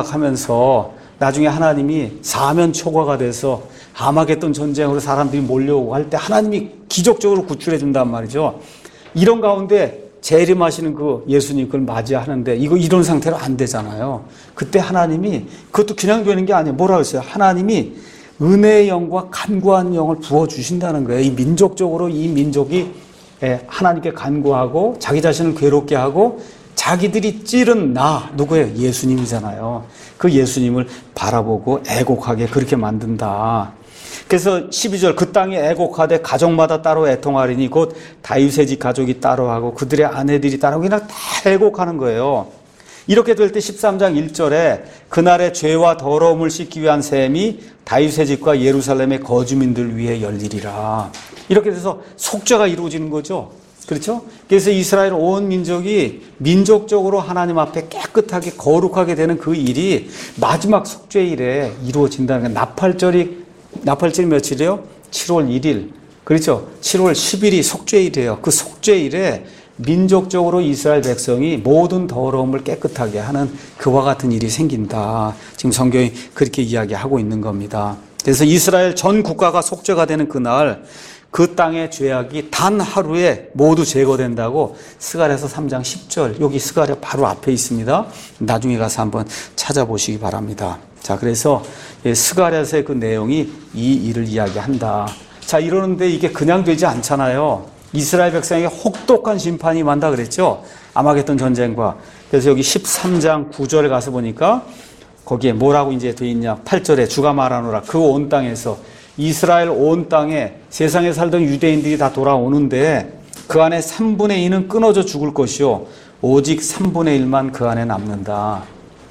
생각하면서 나중에 하나님이 사면 초과가 돼서 아마겟돈 전쟁으로 사람들이 몰려오고 할 때 하나님이 기적적으로 구출해 준단 말이죠. 이런 가운데 재림하시는 그 예수님 그걸 맞이하는데 이거 이런 상태로 안 되잖아요. 그때 하나님이 그것도 그냥 되는 게 아니에요. 뭐라고 했어요? 하나님이 은혜의 영과 간구하는 영을 부어주신다는 거예요. 이 민족적으로 이 민족이 하나님께 간구하고 자기 자신을 괴롭게 하고 자기들이 찌른 나, 누구예요? 예수님이잖아요. 그 예수님을 바라보고 애곡하게 그렇게 만든다. 그래서 십이 절 그 땅에 애곡하되 가족마다 따로 애통하리니 곧 다윗의 집 가족이 따로 하고 그들의 아내들이 따로 그냥 다 애곡하는 거예요. 이렇게 될 때 십삼 장 일 절에 그날의 죄와 더러움을 씻기 위한 셈이 다윗의 집과 예루살렘의 거주민들 위해 열리리라. 이렇게 돼서 속죄가 이루어지는 거죠. 그렇죠? 그래서 이스라엘 온 민족이 민족적으로 하나님 앞에 깨끗하게 거룩하게 되는 그 일이 마지막 속죄일에 이루어진다는 거예요. 나팔절이, 나팔절이 며칠이에요? 칠월 일일. 그렇죠? 칠월 십일이 속죄일이에요. 그 속죄일에 민족적으로 이스라엘 백성이 모든 더러움을 깨끗하게 하는 그와 같은 일이 생긴다. 지금 성경이 그렇게 이야기하고 있는 겁니다. 그래서 이스라엘 전 국가가 속죄가 되는 그날 그 땅의 죄악이 단 하루에 모두 제거된다고 스가랴서 삼 장 십 절, 여기 스가랴 바로 앞에 있습니다. 나중에 가서 한번 찾아보시기 바랍니다. 자, 그래서 스가랴서의 그 내용이 이 일을 이야기한다. 자, 이러는데 이게 그냥 되지 않잖아요. 이스라엘 백성에게 혹독한 심판이 임한다 그랬죠. 아마겟돈 전쟁과. 그래서 여기 십삼 장 구 절에 가서 보니까 거기에 뭐라고 이제 돼 있냐. 팔 절에 주가 말하노라. 그 온 땅에서 이스라엘 온 땅에 세상에 살던 유대인들이 다 돌아오는데 그 안에 삼분의 이는 끊어져 죽을 것이요 오직 삼분의 일만 그 안에 남는다.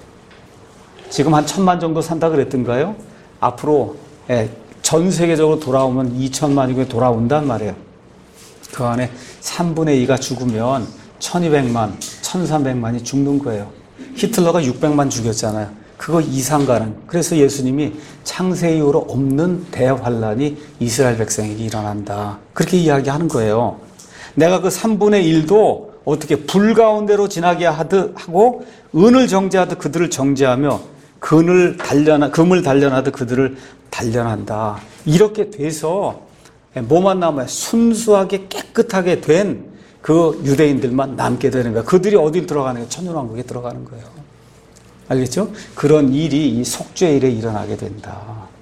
지금 한 천만 정도 산다 그랬던가요? 앞으로 전 세계적으로 돌아오면 이천만이 돌아온단 말이에요. 그 안에 삼분의 이가 죽으면 천이백만, 천삼백만이 죽는 거예요. 히틀러가 육백만 죽였잖아요. 그거 이상 가는. 그래서 예수님이 창세 이후로 없는 대환란이 이스라엘 백성에게 일어난다. 그렇게 이야기하는 거예요. 내가 그 삼분의 일도 어떻게 불 가운데로 지나게 하듯 하고 은을 정죄하듯 그들을 정죄하며 금을 단련하, 금을 단련하듯 그들을 단련한다. 이렇게 돼서 뭐만 남아요? 순수하게 깨끗하게 된 그 유대인들만 남게 되는 거예요. 그들이 어딜 들어가는 거예요? 천년왕국에 들어가는 거예요. 알겠죠? 그런 일이 이 속죄일에 일어나게 된다.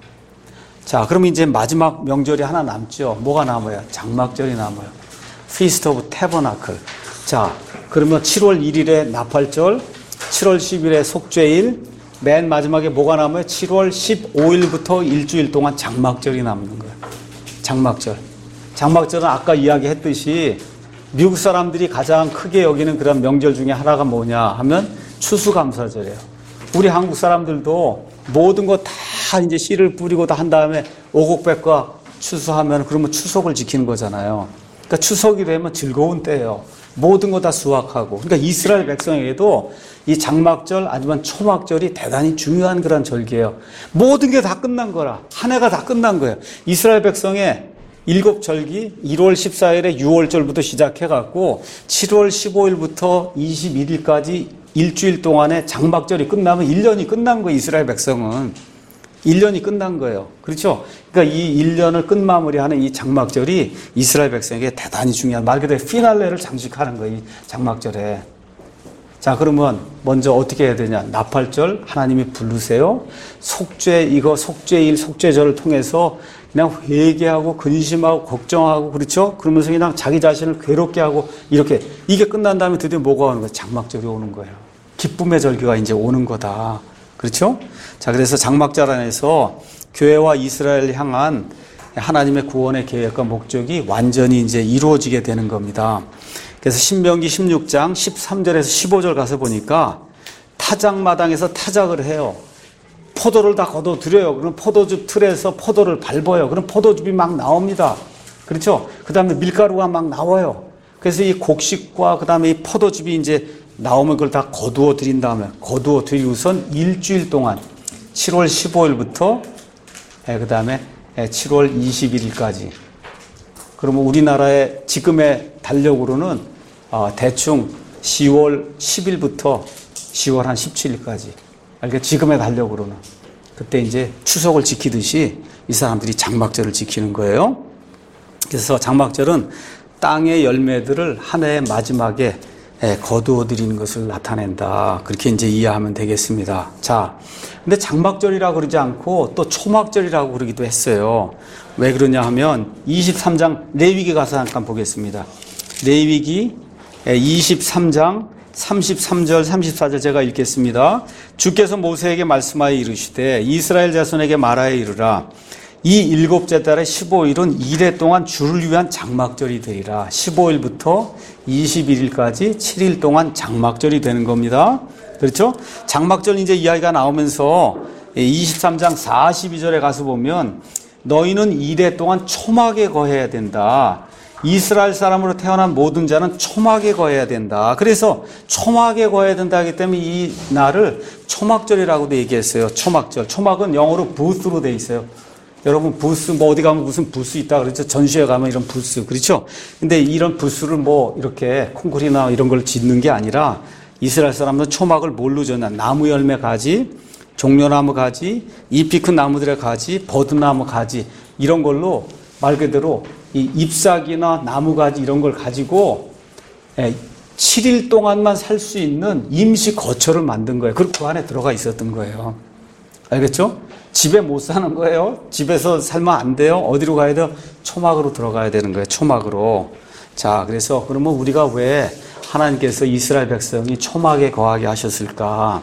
자, 그럼 이제 마지막 명절이 하나 남죠. 뭐가 남아요? 장막절이 남아요. Feast of Tabernacle. 자, 그러면 칠월 일일에 나팔절, 칠월 십일에 속죄일, 맨 마지막에 뭐가 남아요? 칠월 십오일부터 일주일 동안 장막절이 남는 거예요. 장막절. 장막절은 아까 이야기했듯이 미국 사람들이 가장 크게 여기는 그런 명절 중에 하나가 뭐냐 하면 추수감사절이에요. 우리 한국 사람들도 모든 거 다 이제 씨를 뿌리고 다 한 다음에 오곡백과 추수하면 그러면 추석을 지키는 거잖아요. 그러니까 추석이 되면 즐거운 때예요. 모든 거 다 수확하고. 그러니까 이스라엘 백성에게도 이 장막절 아니면 초막절이 대단히 중요한 그런 절기예요. 모든 게 다 끝난 거라. 한 해가 다 끝난 거예요. 이스라엘 백성의 일곱 절기 일월 십사일에 유월절부터 시작해갖고 칠월 십오일부터 이십일일까지 일주일 동안에 장막절이 끝나면 일 년이 끝난 거예요. 이스라엘 백성은. 일 년이 끝난 거예요. 그렇죠? 그러니까 이 일 년을 끝마무리하는 이 장막절이 이스라엘 백성에게 대단히 중요한 말 그대로 피날레를 장식하는 거예요. 이 장막절에. 자, 그러면 먼저 어떻게 해야 되냐? 나팔절 하나님이 부르세요. 속죄 이거 속죄일 속죄절을 통해서 그냥 회개하고 근심하고 걱정하고 그렇죠? 그러면서 그냥 자기 자신을 괴롭게 하고 이렇게 이게 끝난 다음에 드디어 뭐가 오는 거예요? 장막절이 오는 거예요. 기쁨의 절기가 이제 오는 거다. 그렇죠? 자, 그래서 장막절 안에서 교회와 이스라엘 향한 하나님의 구원의 계획과 목적이 완전히 이제 이루어지게 되는 겁니다. 그래서 신명기 십육 장 십삼 절에서 십오 절 가서 보니까 타작마당에서 타작을 해요. 포도를 다 걷어들여요. 그럼 포도즙 틀에서 포도를 밟아요. 그럼 포도즙이 막 나옵니다. 그렇죠? 그 다음에 밀가루가 막 나와요. 그래서 이 곡식과 그 다음에 이 포도즙이 이제 나오면 그걸 다 거두어 드린 다음에 거두어 드리고선 일주일 동안 칠월 십오일부터 그 다음에 칠월 이십일일까지 그러면 우리나라의 지금의 달력으로는 대충 시월 십일부터 시월 한 십칠일까지 그러니까 지금의 달력으로는 그때 이제 추석을 지키듯이 이 사람들이 장막절을 지키는 거예요. 그래서 장막절은 땅의 열매들을 한 해의 마지막에 거두어 드리는 것을 나타낸다. 그렇게 이제 이해하면 되겠습니다. 자, 근데 장막절이라고 그러지 않고 또 초막절이라고 그러기도 했어요. 왜 그러냐 하면 이십삼 장 레위기 가서 잠깐 보겠습니다. 레위기 이십삼 장 삼십삼 절 삼십사 절 제가 읽겠습니다. 주께서 모세에게 말씀하여 이르시되 이스라엘 자손에게 말하여 이르라. 이 일곱째 달의 십오일은 이래 동안 주를 위한 장막절이 되리라. 십오일부터 이십일일까지 칠 일 동안 장막절이 되는 겁니다. 그렇죠? 장막절 이제 이야기가 나오면서 이십삼 장 사십이 절에 가서 보면 너희는 이래 동안 초막에 거해야 된다. 이스라엘 사람으로 태어난 모든 자는 초막에 거해야 된다. 그래서 초막에 거해야 된다 하기 때문에 이 날을 초막절이라고도 얘기했어요. 초막절. 초막은 영어로 부스로 돼 있어요. 여러분 부스 뭐 어디 가면 무슨 부스 있다 그랬죠. 전시회 가면 이런 부스 그렇죠. 근데 이런 부스를 뭐 이렇게 콩쿠리나 이런 걸 짓는 게 아니라 이스라엘 사람들은 초막을 뭘로 졌냐. 나무 열매 가지, 종려나무 가지, 잎이 큰 나무들의 가지, 버드나무 가지 이런 걸로 말 그대로 이 잎사귀나 나무가지 이런 걸 가지고 칠 일 동안만 살 수 있는 임시 거처를 만든 거예요. 그리고 그 안에 들어가 있었던 거예요. 알겠죠? 집에 못 사는 거예요. 집에서 살면 안 돼요. 어디로 가야 돼요? 초막으로 들어가야 되는 거예요. 초막으로. 자, 그래서 그러면 우리가 왜 하나님께서 이스라엘 백성이 초막에 거하게 하셨을까?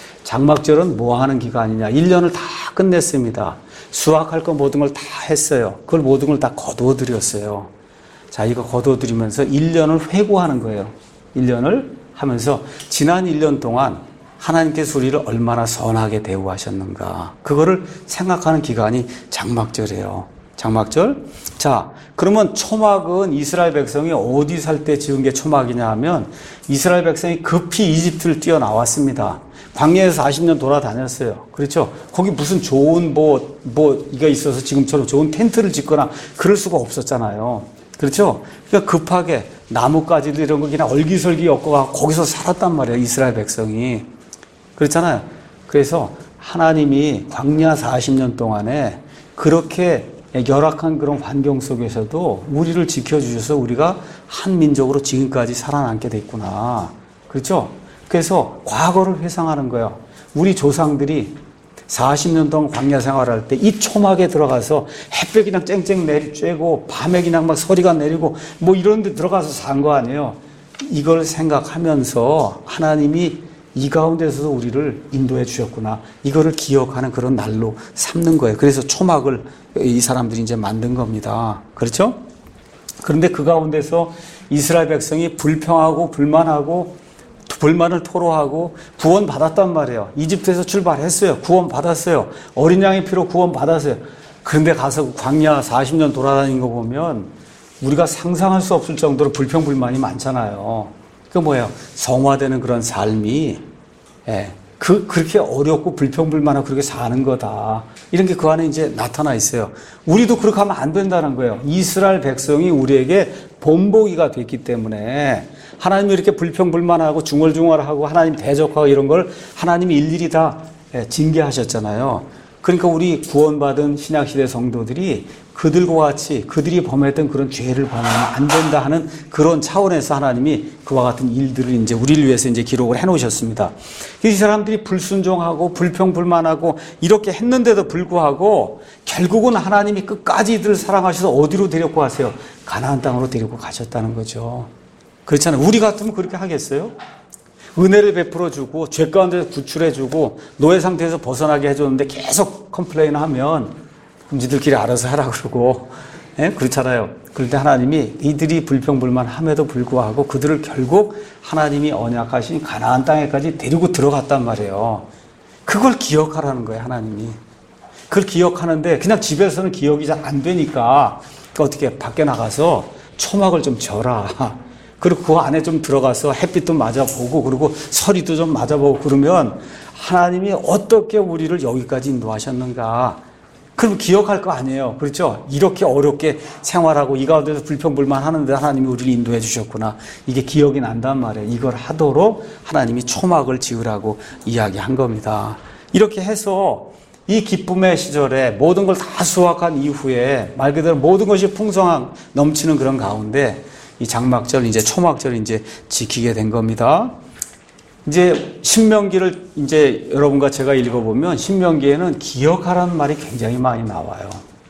장막절은 뭐 하는 기간이냐? 일 년을 다 끝냈습니다. 수확할 거 모든 걸 다 했어요. 그걸 모든 걸 다 거두어 드렸어요. 자, 이거 거두어 드리면서 일 년을 회고하는 거예요. 일 년을 하면서 지난 일 년 동안 하나님께서 우리를 얼마나 선하게 대우하셨는가. 그거를 생각하는 기간이 장막절이에요. 장막절. 자, 그러면 초막은 이스라엘 백성이 어디 살 때 지은 게 초막이냐 하면 이스라엘 백성이 급히 이집트를 뛰어나왔습니다. 광야에서 사십 년 돌아다녔어요. 그렇죠? 거기 무슨 좋은 뭐, 뭐, 이가 있어서 지금처럼 좋은 텐트를 짓거나 그럴 수가 없었잖아요. 그렇죠? 그러니까 급하게 나뭇가지들 이런 거 그냥 얼기설기 엮어가 거기서 살았단 말이에요. 이스라엘 백성이. 그렇잖아요. 그래서 하나님이 광야 사십 년 동안에 그렇게 열악한 그런 환경 속에서도 우리를 지켜주셔서 우리가 한 민족으로 지금까지 살아남게 됐구나. 그렇죠? 그래서 과거를 회상하는 거예요. 우리 조상들이 사십 년 동안 광야 생활할 때 이 초막에 들어가서 햇볕 그냥 쨍쨍 내리 쬐고 밤에 그냥 막 서리가 내리고 뭐 이런 데 들어가서 산 거 아니에요. 이걸 생각하면서 하나님이 이 가운데서도 우리를 인도해 주셨구나. 이거를 기억하는 그런 날로 삼는 거예요. 그래서 초막을 이 사람들이 이제 만든 겁니다. 그렇죠? 그런데 그 가운데서 이스라엘 백성이 불평하고 불만하고 불만을 토로하고 구원 받았단 말이에요. 이집트에서 출발했어요. 구원 받았어요. 어린 양의 피로 구원 받았어요. 그런데 가서 광야 사십 년 돌아다닌 거 보면 우리가 상상할 수 없을 정도로 불평불만이 많잖아요. 그 뭐예요? 성화되는 그런 삶이 예, 그 그렇게 어렵고 불평불만하고 그렇게 사는 거다. 이런 게 그 안에 이제 나타나 있어요. 우리도 그렇게 하면 안 된다는 거예요. 이스라엘 백성이 우리에게 본보기가 됐기 때문에 하나님이 이렇게 불평불만하고 중얼중얼하고 하나님 대적하고 이런 걸 하나님이 일일이 다 징계하셨잖아요. 그러니까 우리 구원받은 신약시대 성도들이 그들과 같이 그들이 범했던 그런 죄를 범하면 안 된다 하는 그런 차원에서 하나님이 그와 같은 일들을 이제 우리를 위해서 이제 기록을 해 놓으셨습니다. 이 사람들이 불순종하고 불평불만하고 이렇게 했는데도 불구하고 결국은 하나님이 끝까지 이들을 사랑하셔서 어디로 데리고 가세요? 가나안 땅으로 데리고 가셨다는 거죠. 그렇잖아요. 우리 같으면 그렇게 하겠어요? 은혜를 베풀어주고 죄 가운데서 구출해주고 노예 상태에서 벗어나게 해줬는데 계속 컴플레인 하면 그럼 니들끼리 알아서 하라 그러고 예? 그렇잖아요. 그런데 하나님이 이들이 불평불만함에도 불구하고 그들을 결국 하나님이 언약하신 가나안 땅에까지 데리고 들어갔단 말이에요. 그걸 기억하라는 거예요. 하나님이. 그걸 기억하는데 그냥 집에서는 기억이 잘 안 되니까 어떻게 밖에 나가서 초막을 좀 져라. 그리고 그 안에 좀 들어가서 햇빛도 맞아보고 그리고 서리도 좀 맞아보고 그러면 하나님이 어떻게 우리를 여기까지 인도하셨는가. 그럼 기억할 거 아니에요. 그렇죠? 이렇게 어렵게 생활하고 이 가운데서 불평불만 하는데 하나님이 우리를 인도해 주셨구나. 이게 기억이 난단 말이에요. 이걸 하도록 하나님이 초막을 지으라고 이야기한 겁니다. 이렇게 해서 이 기쁨의 시절에 모든 걸 다 수확한 이후에 말 그대로 모든 것이 풍성한 넘치는 그런 가운데 이 장막절, 이제 초막절 이제 지키게 된 겁니다. 이제 신명기를 이제 여러분과 제가 읽어보면 신명기에는 기억하라는 말이 굉장히 많이 나와요.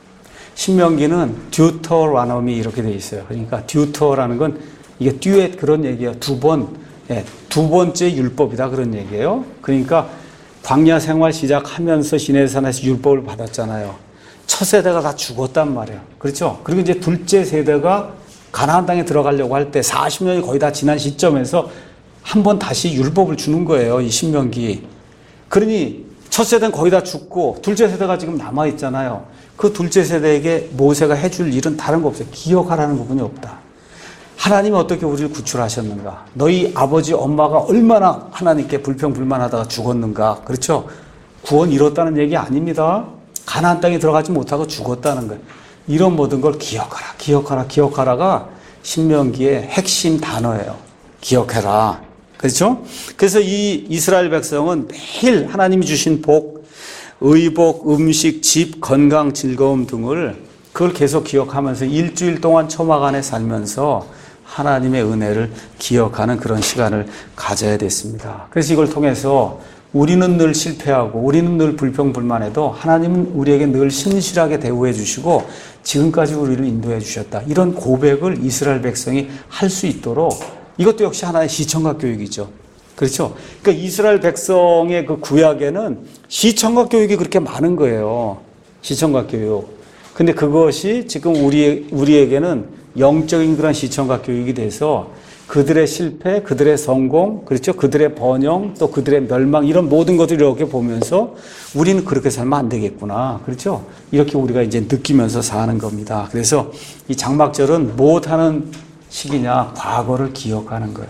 신명기는 듀터라노미 이렇게 돼 있어요. 그러니까 듀터라는 건 이게 듀엣 그런 얘기예요. 두 번, 예, 두 번째 율법이다 그런 얘기예요. 그러니까 광야 생활 시작하면서 시내산에서 율법을 받았잖아요. 첫 세대가 다 죽었단 말이에요. 그렇죠? 그리고 이제 둘째 세대가 가나안 땅에 들어가려고 할 때 사십 년이 거의 다 지난 시점에서 한 번 다시 율법을 주는 거예요. 이 신명기. 그러니 첫 세대는 거의 다 죽고 둘째 세대가 지금 남아있잖아요. 그 둘째 세대에게 모세가 해줄 일은 다른 거 없어요. 기억하라는 부분이 없다. 하나님이 어떻게 우리를 구출하셨는가? 너희 아버지 엄마가 얼마나 하나님께 불평불만하다가 죽었는가? 그렇죠? 구원 이뤘다는 얘기 아닙니다. 가나안 땅에 들어가지 못하고 죽었다는 거예요. 이런 모든 걸 기억하라, 기억하라, 기억하라가 신명기의 핵심 단어예요. 기억해라. 그렇죠? 그래서 이 이스라엘 백성은 매일 하나님이 주신 복, 의복, 음식, 집, 건강, 즐거움 등을 그걸 계속 기억하면서 일주일 동안 초막 안에 살면서 하나님의 은혜를 기억하는 그런 시간을 가져야 됐습니다. 그래서 이걸 통해서 우리는 늘 실패하고 우리는 늘 불평불만해도 하나님은 우리에게 늘 신실하게 대우해 주시고 지금까지 우리를 인도해 주셨다. 이런 고백을 이스라엘 백성이 할 수 있도록 이것도 역시 하나의 시청각 교육이죠. 그렇죠? 그러니까 이스라엘 백성의 그 구약에는 시청각 교육이 그렇게 많은 거예요. 시청각 교육. 근데 그것이 지금 우리, 우리에게는 영적인 그런 시청각 교육이 돼서 그들의 실패, 그들의 성공, 그렇죠? 그들의 번영, 또 그들의 멸망, 이런 모든 것들을 이렇게 보면서 우리는 그렇게 살면 안 되겠구나. 그렇죠? 이렇게 우리가 이제 느끼면서 사는 겁니다. 그래서 이 장막절은 무엇하는 시기냐? 과거를 기억하는 거예요.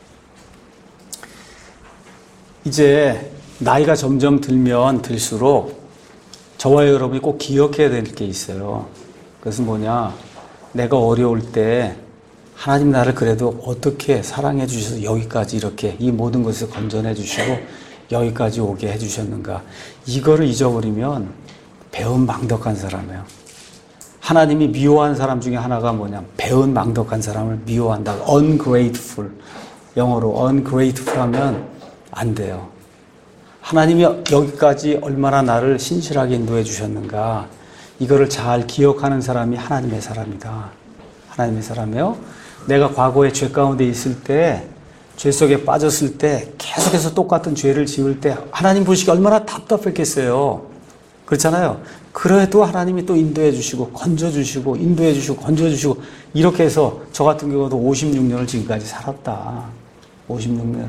이제 나이가 점점 들면 들수록 저와 여러분이 꼭 기억해야 될 게 있어요. 그것은 뭐냐? 내가 어려울 때 하나님 나를 그래도 어떻게 사랑해 주셔서 여기까지 이렇게 이 모든 것을 건져내 주시고 여기까지 오게 해 주셨는가. 이거를 잊어버리면 배은 망덕한 사람이에요. 하나님이 미워한 사람 중에 하나가 뭐냐? 배은 망덕한 사람을 미워한다. ungrateful. 영어로 ungrateful 하면 안 돼요. 하나님이 여기까지 얼마나 나를 신실하게 인도해 주셨는가. 이거를 잘 기억하는 사람이 하나님의 사람이다. 하나님의 사람이요. 내가 과거에 죄 가운데 있을 때, 죄 속에 빠졌을 때, 계속해서 똑같은 죄를 지을 때 하나님 보시기 얼마나 답답했겠어요. 그렇잖아요. 그래도 하나님이 또 인도해 주시고 건져주시고 인도해 주시고 건져주시고 이렇게 해서 저 같은 경우도 오십육 년을 지금까지 살았다. 오십육 년을.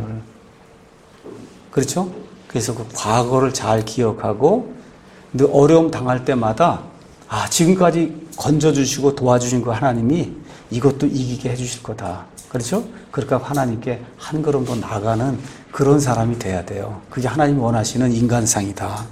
그렇죠? 그래서 그 과거를 잘 기억하고 늘 어려움 당할 때마다 아, 지금까지 건져주시고 도와주신 그 하나님이 이것도 이기게 해주실 거다. 그렇죠? 그러니까 하나님께 한 걸음 더 나가는 그런 사람이 돼야 돼요. 그게 하나님이 원하시는 인간상이다.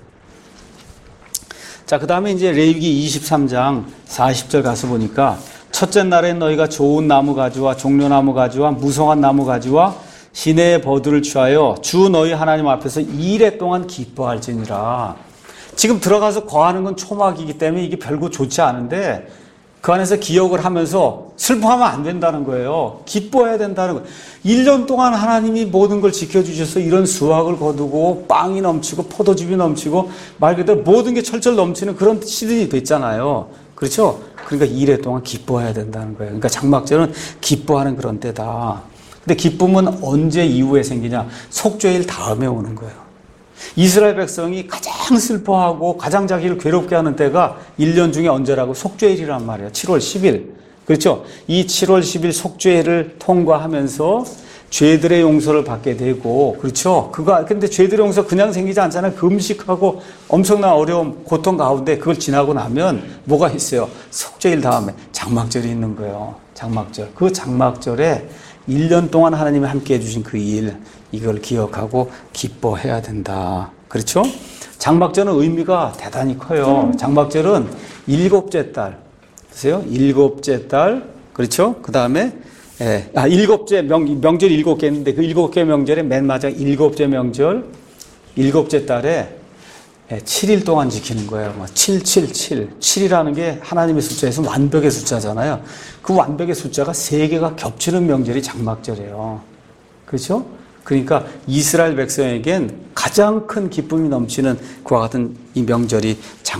자, 그 다음에 이제 레위기 이십삼 장 사십 절 가서 보니까 첫째 날에 너희가 좋은 나무 가지와 종려나무 가지와 무성한 나무 가지와 시내의 버들을 취하여 주 너희 하나님 앞에서 이래 동안 기뻐할지니라. 지금 들어가서 거하는 건 초막이기 때문에 이게 별거 좋지 않은데 그 안에서 기억을 하면서 슬퍼하면 안 된다는 거예요. 기뻐해야 된다는 거예요. 일 년 동안 하나님이 모든 걸 지켜주셔서 이런 수확을 거두고 빵이 넘치고 포도즙이 넘치고 말 그대로 모든 게 철철 넘치는 그런 시즌이 됐잖아요. 그렇죠? 그러니까 이래 동안 기뻐해야 된다는 거예요. 그러니까 장막절은 기뻐하는 그런 때다. 근데 기쁨은 언제 이후에 생기냐? 속죄일 다음에 오는 거예요. 이스라엘 백성이 가장 슬퍼하고 가장 자기를 괴롭게 하는 때가 일 년 중에 언제라고? 속죄일이란 말이에요. 칠월 십일. 그렇죠? 이 칠월 십일 속죄일을 통과하면서 죄들의 용서를 받게 되고, 그렇죠? 그거, 근데 죄들의 용서 그냥 생기지 않잖아요. 금식하고 엄청난 어려움, 고통 가운데 그걸 지나고 나면 뭐가 있어요? 속죄일 다음에 장막절이 있는 거예요. 장막절. 그 장막절에 일 년 동안 하나님이 함께 해주신 그 일, 이걸 기억하고 기뻐해야 된다. 그렇죠? 장막절은 의미가 대단히 커요. 장막절은 일곱째 달, 보세요. 일곱째 달, 그렇죠? 그 다음에, 예, 아, 일곱째 명, 명절 일곱 개 있는데 그 일곱 개 명절에 맨 마지막 일곱째 명절, 일곱째 달에 예, 칠 일 동안 지키는 거예요. 뭐 칠, 칠, 칠. 칠이라는 게 하나님의 숫자에서 완벽의 숫자잖아요. 그 완벽의 숫자가 세 개가 겹치는 명절이 장막절이에요. 그렇죠? 그러니까 이스라엘 백성에겐 가장 큰 기쁨이 넘치는 그와 같은 이 명절이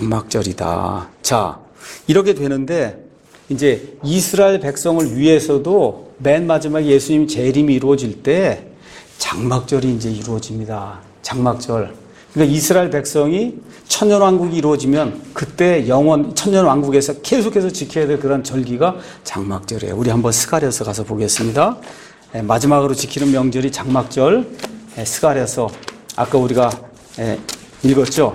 장막절이다. 자, 이렇게 되는데 이제 이스라엘 백성을 위해서도 맨 마지막에 예수님 재림이 이루어질 때 장막절이 이제 이루어집니다. 장막절. 그러니까 이스라엘 백성이 천년왕국이 이루어지면 그때 영원 천년왕국에서 계속해서 지켜야 될 그런 절기가 장막절이에요. 우리 한번 스가랴서 가서 보겠습니다. 마지막으로 지키는 명절이 장막절. 스가랴서 아까 우리가 읽었죠?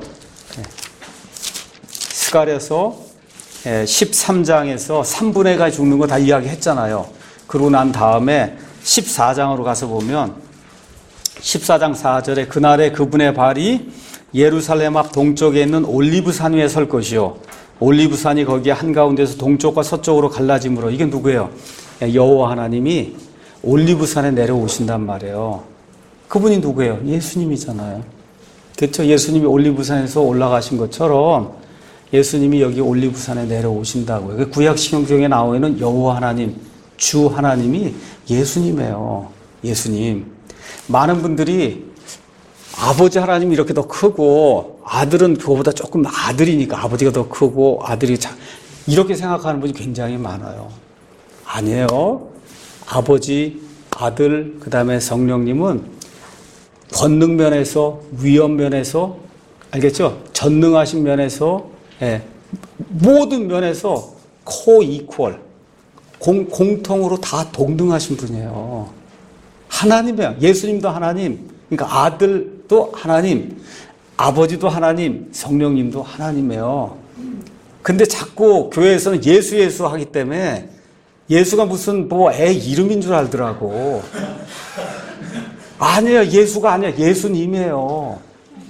스가랴서 십삼 장에서 삼분의 일가 죽는 거 다 이야기했잖아요. 그러고 난 다음에 십사 장으로 가서 보면 십사 장 사 절에 그날에 그분의 발이 예루살렘 앞 동쪽에 있는 올리브산 위에 설 것이요. 올리브산이 거기에 한가운데서 동쪽과 서쪽으로 갈라짐으로. 이게 누구예요? 여호와 하나님이 올리브산에 내려오신단 말이에요. 그분이 누구예요? 예수님이잖아요. 그렇죠? 예수님이 올리브산에서 올라가신 것처럼 예수님이 여기 올리브산에 내려오신다고요. 구약신경에 나와 있는 여호와 하나님, 주 하나님이 예수님이에요. 예수님. 많은 분들이 아버지 하나님이 이렇게 더 크고 아들은 그거보다 조금 아들이니까 아버지가 더 크고 아들이 자, 이렇게 생각하는 분이 굉장히 많아요. 아니에요. 아버지, 아들, 그 다음에 성령님은 권능 면에서, 위엄 면에서, 알겠죠? 전능하신 면에서, 예, 모든 면에서 코-이퀄, 공, 공통으로 다 동등하신 분이에요. 하나님이에요. 예수님도 하나님, 그러니까 아들도 하나님, 아버지도 하나님, 성령님도 하나님이에요. 근데 자꾸 교회에서는 예수 예수 하기 때문에 예수가 무슨 뭐 애 이름인 줄 알더라고. 아니에요. 예수가 아니에요. 예수님이에요.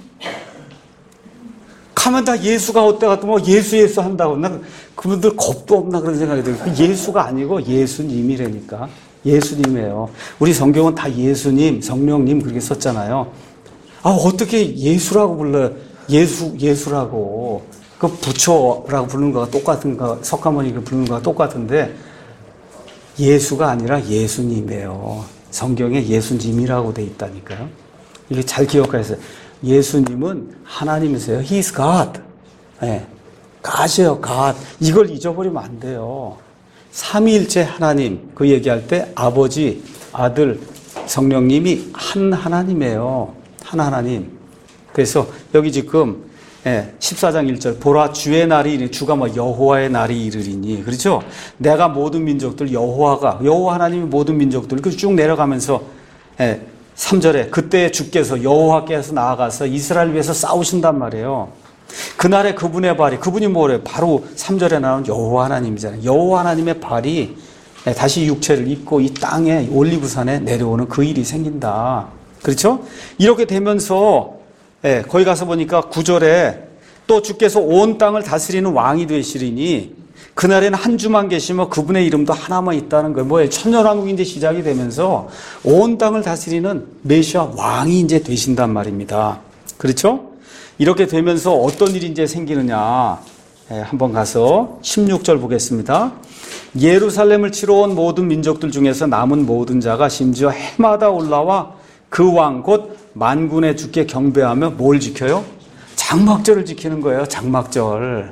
가면 다 예수가 어때가 또 뭐 예수 예수 한다고. 나 그분들 겁도 없나 그런 생각이 들어요. 예수가 아니고 예수님이라니까. 예수님이에요. 우리 성경은 다 예수님, 성령님 그렇게 썼잖아요. 아, 어떻게 예수라고 불러요? 예수, 예수라고. 그 부처라고 부르는 거가 똑같은 거, 석가모니가 부르는 거가 똑같은데 예수가 아니라 예수님이에요. 성경에 예수님이라고 돼 있다니까요. 이게 잘 기억하세요. 예수님은 하나님이세요. He is God. 네. God이에요, God. 이걸 잊어버리면 안 돼요. 삼위일체 하나님, 그 얘기할 때 아버지, 아들, 성령님이 한 하나님이에요. 한 하나님. 그래서 여기 지금 십사 장 일 절 보라 주의 날이 이르니 주가 뭐 여호와의 날이 이르리니 그렇죠? 내가 모든 민족들 여호와가 여호와 하나님이 모든 민족들 그 쭉 내려가면서 삼 절에 그때 주께서 여호와께서 나아가서 이스라엘 위해서 싸우신단 말이에요. 그날에 그분의 발이 그분이 뭐래요? 바로 삼 절에 나오는 여호와 하나님이잖아요. 여호와 하나님의 발이 다시 육체를 입고 이 땅에 올리브산에 내려오는 그 일이 생긴다. 그렇죠? 이렇게 되면서 예, 거기 가서 보니까 구 절에 또 주께서 온 땅을 다스리는 왕이 되시리니 그날에는 한 주만 계시며 그분의 이름도 하나만 있다는 거예요. 뭐예요? 천년왕국이 이제 시작이 되면서 온 땅을 다스리는 메시아 왕이 이제 되신단 말입니다. 그렇죠? 이렇게 되면서 어떤 일이 이제 생기느냐. 예, 한번 가서 십육 절 보겠습니다. 예루살렘을 치러 온 모든 민족들 중에서 남은 모든 자가 심지어 해마다 올라와 그 왕 곧 만군의 주께 경배하며 뭘 지켜요? 장막절을 지키는 거예요. 장막절.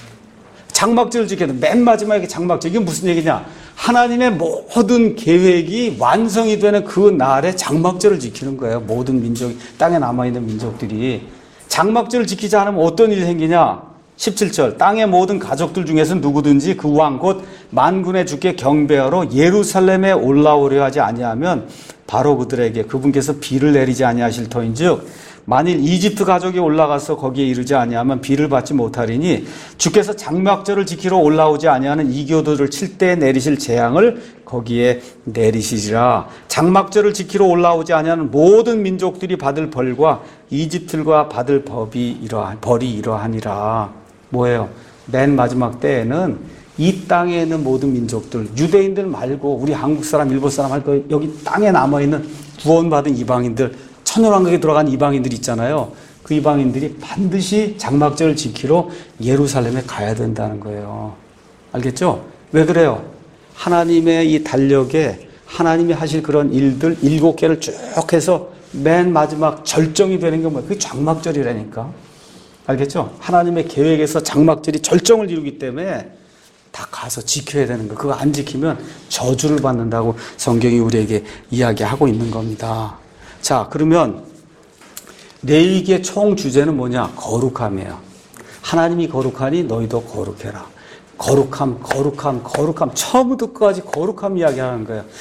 장막절을 지키는 맨 마지막에 장막절. 이게 무슨 얘기냐? 하나님의 모든 계획이 완성이 되는 그 날에 장막절을 지키는 거예요. 모든 민족, 땅에 남아있는 민족들이. 장막절을 지키지 않으면 어떤 일이 생기냐? 십칠 절 땅의 모든 가족들 중에서 누구든지 그 왕 곧 만군의 주께 경배하러 예루살렘에 올라오려 하지 아니하면 바로 그들에게 그분께서 비를 내리지 아니하실 터인즉 만일 이집트 가족이 올라가서 거기에 이르지 아니하면 비를 받지 못하리니 주께서 장막절을 지키러 올라오지 아니하는 이교도를 칠 때 내리실 재앙을 거기에 내리시리라. 장막절을 지키러 올라오지 아니하는 모든 민족들이 받을 벌과 이집트가 받을 법이 이러한 벌이 이러하니라. 뭐예요? 맨 마지막 때에는 이 땅에 있는 모든 민족들, 유대인들 말고 우리 한국 사람, 일본 사람 말고 여기 땅에 남아있는 구원받은 이방인들, 천년왕국에 들어간 이방인들 있잖아요. 그 이방인들이 반드시 장막절을 지키러 예루살렘에 가야 된다는 거예요. 알겠죠? 왜 그래요? 하나님의 이 달력에 하나님이 하실 그런 일들 일곱 개를 쭉 해서 맨 마지막 절정이 되는 게 뭐예요? 그게 장막절이라니까. 알겠죠? 하나님의 계획에서 장막절이 절정을 이루기 때문에 다 가서 지켜야 되는 거. 그거 안 지키면 저주를 받는다고 성경이 우리에게 이야기하고 있는 겁니다. 자, 그러면 레위기의 총 주제는 뭐냐? 거룩함이에요. 하나님이 거룩하니 너희도 거룩해라. 거룩함, 거룩함, 거룩함. 처음부터 끝까지 거룩함 이야기하는 거예요.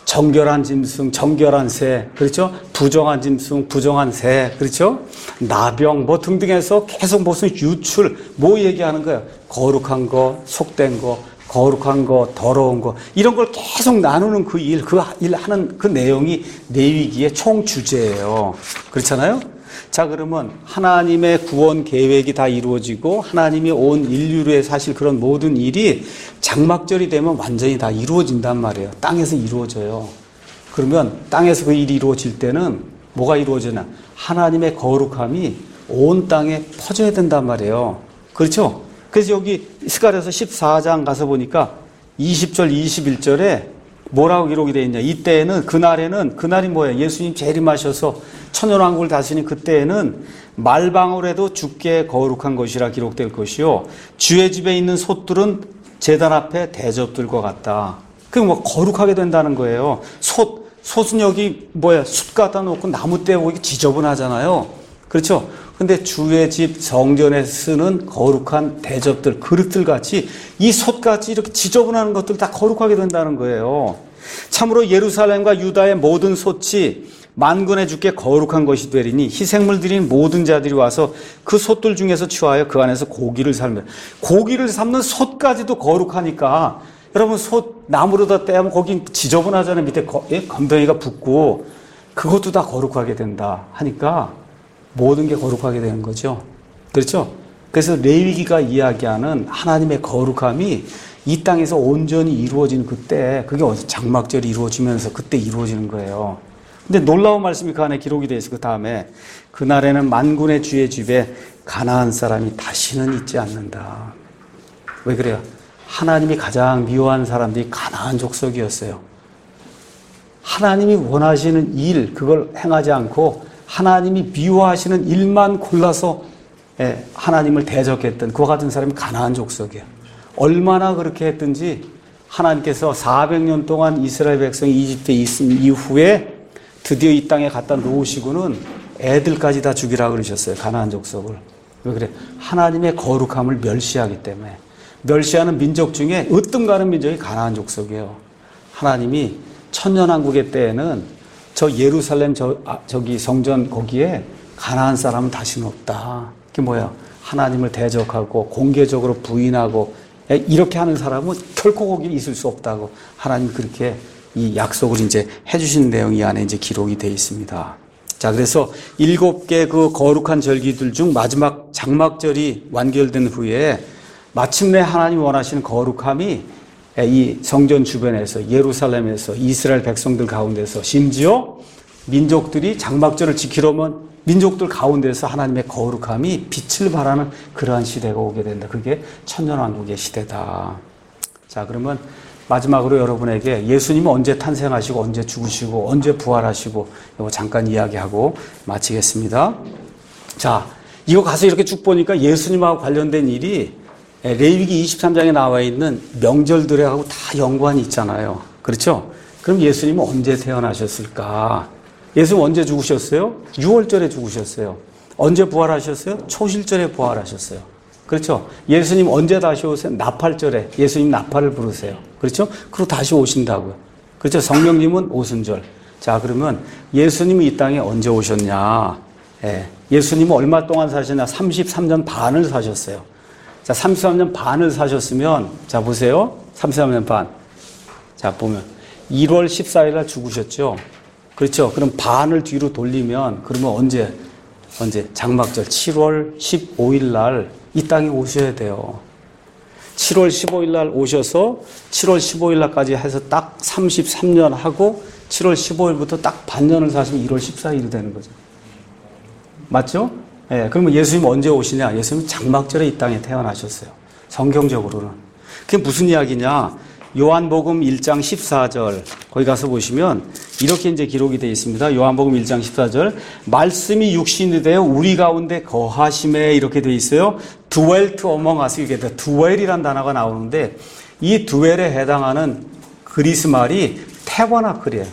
정결한 짐승, 정결한 새, 그렇죠? 부정한 짐승, 부정한 새, 그렇죠? 나병, 뭐 등등 해서 계속 무슨 유출, 뭐 얘기하는 거예요? 거룩한 거, 속된 거, 거룩한 거, 더러운 거, 이런 걸 계속 나누는 그 일, 그 일 하는 그 내용이 레위기의 총 주제예요. 그렇잖아요? 자, 그러면 하나님의 구원 계획이 다 이루어지고 하나님이 온 인류에 사실 그런 모든 일이 장막절이 되면 완전히 다 이루어진단 말이에요. 땅에서 이루어져요. 그러면 땅에서 그 일이 이루어질 때는 뭐가 이루어지나? 하나님의 거룩함이 온 땅에 퍼져야 된단 말이에요. 그렇죠? 그래서 여기 스가랴서 십사 장 가서 보니까 이십 절, 이십일 절에 뭐라고 기록이 되어 있냐. 이때에는, 그날에는, 그날이 뭐예요? 예수님 재림하셔서 천년왕국을 다스리는 그때에는 말방울에도 주께 거룩한 것이라 기록될 것이요. 주의 집에 있는 솥들은 제단 앞에 대접들과 같다. 그게 뭐 거룩하게 된다는 거예요. 솥, 솥은 여기 뭐야? 숯 갖다 놓고 나무 떼고 이게 지저분하잖아요. 그렇죠? 근데 주의 집 성전에 쓰는 거룩한 대접들, 그릇들 같이 이 솥같이 이렇게 지저분한 것들 다 거룩하게 된다는 거예요. 참으로 예루살렘과 유다의 모든 솥이 만군의 주께 거룩한 것이 되리니 희생물 드린 모든 자들이 와서 그 솥들 중에서 취하여 그 안에서 고기를 삶는, 고기를 삶는 솥까지도 거룩하니까 여러분 솥 나무로다 떼면 거기 지저분하잖아요. 밑에 거, 예? 건더기가 붙고 그것도 다 거룩하게 된다 하니까 모든 게 거룩하게 되는 거죠. 그렇죠? 그래서 레위기가 이야기하는 하나님의 거룩함이 이 땅에서 온전히 이루어지는 그때, 그게 어디서 장막절이 이루어지면서 그때 이루어지는 거예요. 근데 놀라운 말씀이 그 안에 기록이 되어 있어요. 그 다음에 그날에는 만군의 주의 집에 가나안 사람이 다시는 있지 않는다. 왜 그래요? 하나님이 가장 미워하는 사람들이 가나안 족속이었어요. 하나님이 원하시는 일, 그걸 행하지 않고 하나님이 미워하시는 일만 골라서 하나님을 대적했던 그와 같은 사람이 가나안 족속이에요. 얼마나 그렇게 했든지 하나님께서 사백 년 동안 이스라엘 백성이 이집트에 있은 이후에 드디어 이 땅에 갖다 놓으시고는 애들까지 다 죽이라 그러셨어요. 가나안 족속을. 왜 그래? 하나님의 거룩함을 멸시하기 때문에. 멸시하는 민족 중에 으뜸 가는 민족이 가나안 족속이에요. 하나님이 천년왕국의 때에는 저 예루살렘 저, 아, 저기 성전 거기에 가나안 사람은 다시는 없다. 그게 뭐야? 하나님을 대적하고 공개적으로 부인하고 이렇게 하는 사람은 결코 거기 있을 수 없다고 하나님 그렇게 이 약속을 이제 해주신 내용이 이 안에 이제 기록이 되어 있습니다. 자, 그래서 일곱 개 그 거룩한 절기들 중 마지막 장막절이 완결된 후에 마침내 하나님이 원하시는 거룩함이 이 성전 주변에서 예루살렘에서 이스라엘 백성들 가운데서 심지어 민족들이 장막절을 지키려면 민족들 가운데서 하나님의 거룩함이 빛을 발하는 그러한 시대가 오게 된다. 그게 천년왕국의 시대다. 자, 그러면 마지막으로 여러분에게 예수님은 언제 탄생하시고 언제 죽으시고 언제 부활하시고 이거 잠깐 이야기하고 마치겠습니다. 자, 이거 가서 이렇게 쭉 보니까 예수님하고 관련된 일이 레위기 이십삼 장에 나와 있는 명절들하고 다 연관이 있잖아요. 그렇죠? 그럼 예수님은 언제 태어나셨을까? 예수님 언제 죽으셨어요? 유월절에 죽으셨어요. 언제 부활하셨어요? 초실절에 부활하셨어요. 그렇죠? 예수님 언제 다시 오세요? 나팔절에 예수님 나팔을 부르세요. 그렇죠? 그리고 다시 오신다고요. 그렇죠? 성령님은 오순절. 자, 그러면 예수님이 이 땅에 언제 오셨냐? 예. 예수님은 얼마 동안 사셨냐? 삼십삼 년 반을 사셨어요. 자, 삼십삼 년 반을 사셨으면, 자, 보세요. 삼십삼 년 반. 자, 보면 일월 십사일 날 죽으셨죠? 그렇죠? 그럼 반을 뒤로 돌리면, 그러면 언제, 언제? 장막절 칠월 십오일 날 이 땅에 오셔야 돼요. 칠월 십오일 날 오셔서 칠월 십오일 날까지 해서 딱 삼십삼 년 하고 칠월 십오일부터 딱 반년을 사시면 일월 십사일이 되는 거죠. 맞죠? 예, 네, 그러면 예수님 언제 오시냐? 예수님은 장막절에 이 땅에 태어나셨어요. 성경적으로는. 그게 무슨 이야기냐? 요한복음 일 장 십사 절 거기 가서 보시면 이렇게 이제 기록이 되어 있습니다. 요한복음 일 장 십사 절 말씀이 육신이 되어 우리 가운데 거하심에 이렇게 되어 있어요. dwelt among us 이게 dwell이라는 단어가 나오는데 이 dwell에 해당하는 그리스 말이 태버나클이에요.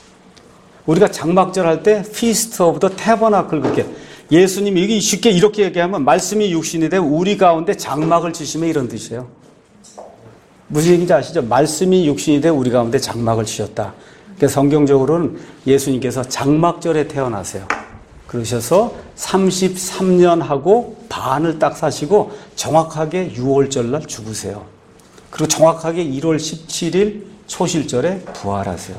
우리가 장막절 할 때 feast of the tabernacle 그렇게 예수님이 이게 쉽게 이렇게 얘기하면 말씀이 육신이 되어 우리 가운데 장막을 치시면 이런 뜻이에요. 무슨 얘기인지 아시죠? 말씀이 육신이 되어 우리 가운데 장막을 치셨다. 그래서 성경적으로는 예수님께서 장막절에 태어나세요. 그러셔서 삼십삼 년 하고 반을 딱 사시고 정확하게 유월절 날 죽으세요. 그리고 정확하게 일월 십칠일 초실절에 부활하세요.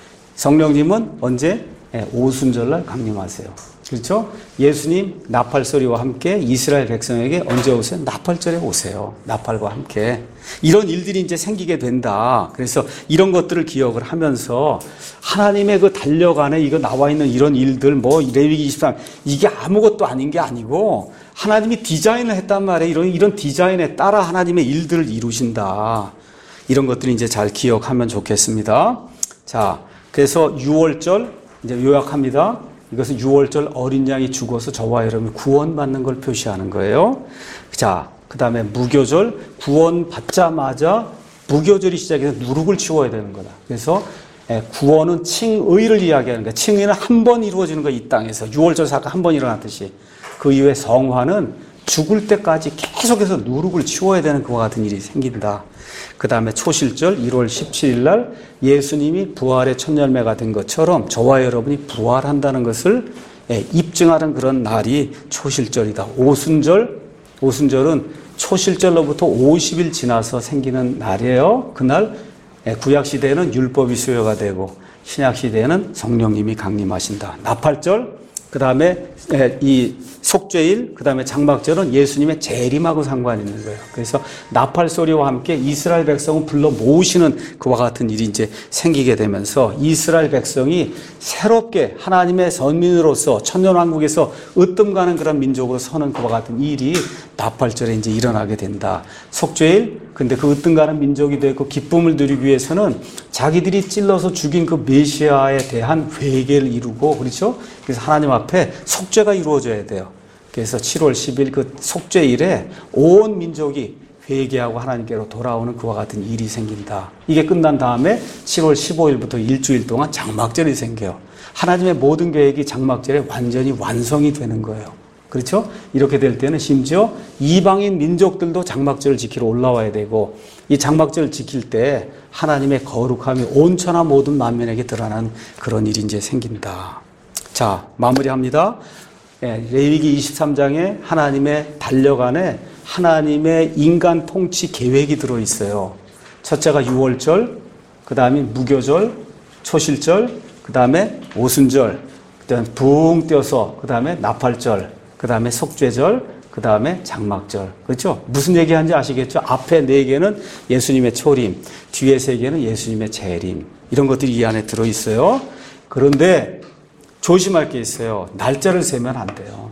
성령님은 언제? 네, 오순절 날 강림하세요. 그렇죠? 예수님 나팔소리와 함께 이스라엘 백성에게 언제 오세요? 나팔절에 오세요. 나팔과 함께. 이런 일들이 이제 생기게 된다. 그래서 이런 것들을 기억을 하면서 하나님의 그 달력안에 이거 나와 있는 이런 일들, 뭐 레위기 이십삼, 이게 아무것도 아닌 게 아니고 하나님이 디자인을 했단 말이에요. 이런, 이런 디자인에 따라 하나님의 일들을 이루신다. 이런 것들을 이제 잘 기억하면 좋겠습니다. 자, 그래서 유월절, 이제 요약합니다. 이것은 유월절 어린 양이 죽어서 저와 여러분이 구원받는 걸 표시하는 거예요. 자, 그 다음에 무교절, 구원받자마자 무교절이 시작해서 누룩을 치워야 되는 거다. 그래서 구원은 칭의를 이야기하는 거예요. 칭의는 한 번 이루어지는 거예요. 이 땅에서. 유월절 사건 한 번 일어났듯이. 그 이후에 성화는 죽을 때까지 계속해서 누룩을 치워야 되는 그와 같은 일이 생긴다. 그 다음에 초실절 일월 십칠일 날 예수님이 부활의 첫 열매가 된 것처럼 저와 여러분이 부활한다는 것을 입증하는 그런 날이 초실절이다. 오순절, 오순절은 초실절로부터 오십 일 지나서 생기는 날이에요. 그날 구약시대에는 율법이 수여가 되고 신약시대에는 성령님이 강림하신다. 나팔절, 그 다음에 이 속죄일, 그 다음에 장막절은 예수님의 재림하고 상관이 있는 거예요. 그래서 나팔 소리와 함께 이스라엘 백성을 불러 모으시는 그와 같은 일이 이제 생기게 되면서 이스라엘 백성이 새롭게 하나님의 선민으로서 천년왕국에서 으뜸가는 그런 민족으로 서는 그와 같은 일이 나팔절에 이제 일어나게 된다. 속죄일, 근데 그 으뜸가는 민족이 되고 기쁨을 누리기 위해서는 자기들이 찔러서 죽인 그 메시아에 대한 회개를 이루고, 그렇죠? 그래서 하나님 앞에 속죄가 이루어져야 돼요. 그래서 칠월 십일 그 속죄일에 온 민족이 회개하고 하나님께로 돌아오는 그와 같은 일이 생긴다. 이게 끝난 다음에 칠월 십오일부터 일주일 동안 장막절이 생겨요. 하나님의 모든 계획이 장막절에 완전히 완성이 되는 거예요. 그렇죠? 이렇게 될 때는 심지어 이방인 민족들도 장막절을 지키러 올라와야 되고, 이 장막절을 지킬 때 하나님의 거룩함이 온 천하 모든 만민에게 드러나는 그런 일이 이제 생긴다. 자, 마무리합니다. 예, 레위기 이십삼 장에 하나님의 달력안에 하나님의 인간 통치 계획이 들어있어요. 첫째가 유월절, 그 다음에 무교절, 초실절, 그 다음에 오순절, 그 다음에 붕 떼어서, 그 다음에 나팔절, 그 다음에 속죄절, 그 다음에 장막절. 그렇죠? 무슨 얘기하는지 아시겠죠? 앞에 네 개는 예수님의 초림, 뒤에 세 개는 예수님의 재림. 이런 것들이 이 안에 들어있어요. 그런데 조심할 게 있어요. 날짜를 세면 안 돼요.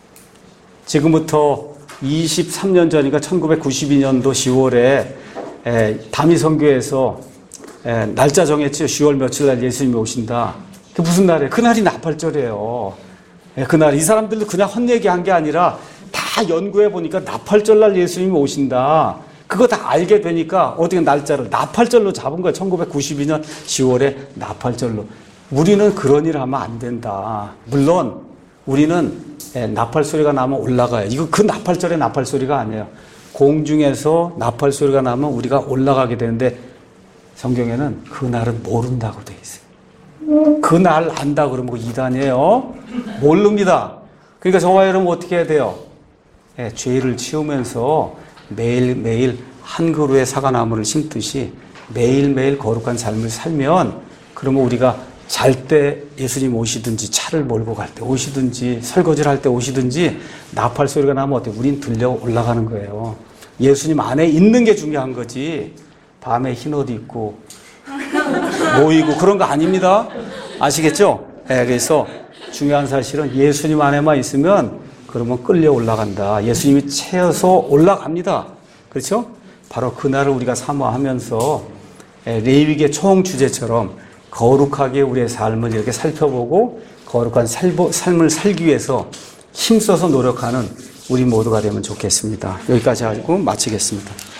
지금부터 이십삼 년 전이니까 천구백구십이 년도 시월에 에, 다미선교에서 에, 날짜 정했죠. 시월 며칠 날 예수님이 오신다. 그게 무슨 날이에요? 그날이 나팔절이에요. 에, 그날 이 사람들도 그냥 헛얘기한 게 아니라 다 연구해 보니까 나팔절 날 예수님이 오신다. 그거 다 알게 되니까 어떻게 날짜를 나팔절로 잡은 거예요. 천구백구십이 년 시월에 나팔절로. 우리는 그런 일을 하면 안 된다. 물론 우리는 나팔 소리가 나면 올라가요. 이거 그 나팔절의 나팔 소리가 아니에요. 공중에서 나팔 소리가 나면 우리가 올라가게 되는데 성경에는 그 날은 모른다고 돼 있어요. 그 날 안다 그러면 이단이에요. 모릅니다. 그러니까 저와 여러분 어떻게 해야 돼요? 네, 죄를 치우면서 매일매일 한 그루의 사과나무를 심듯이 매일매일 거룩한 삶을 살면, 그러면 우리가 잘 때 예수님 오시든지, 차를 몰고 갈 때 오시든지, 설거지를 할 때 오시든지, 나팔 소리가 나면 어때? 우린 들려 올라가는 거예요. 예수님 안에 있는 게 중요한 거지, 밤에 흰옷 입고 모이고 그런 거 아닙니다. 아시겠죠? 네, 그래서 중요한 사실은 예수님 안에만 있으면 그러면 끌려 올라간다. 예수님이 채워서 올라갑니다. 그렇죠? 바로 그날을 우리가 사모하면서 레위기의 총 주제처럼 거룩하게 우리의 삶을 이렇게 살펴보고 거룩한 삶을 살기 위해서 힘써서 노력하는 우리 모두가 되면 좋겠습니다. 여기까지 하고 마치겠습니다.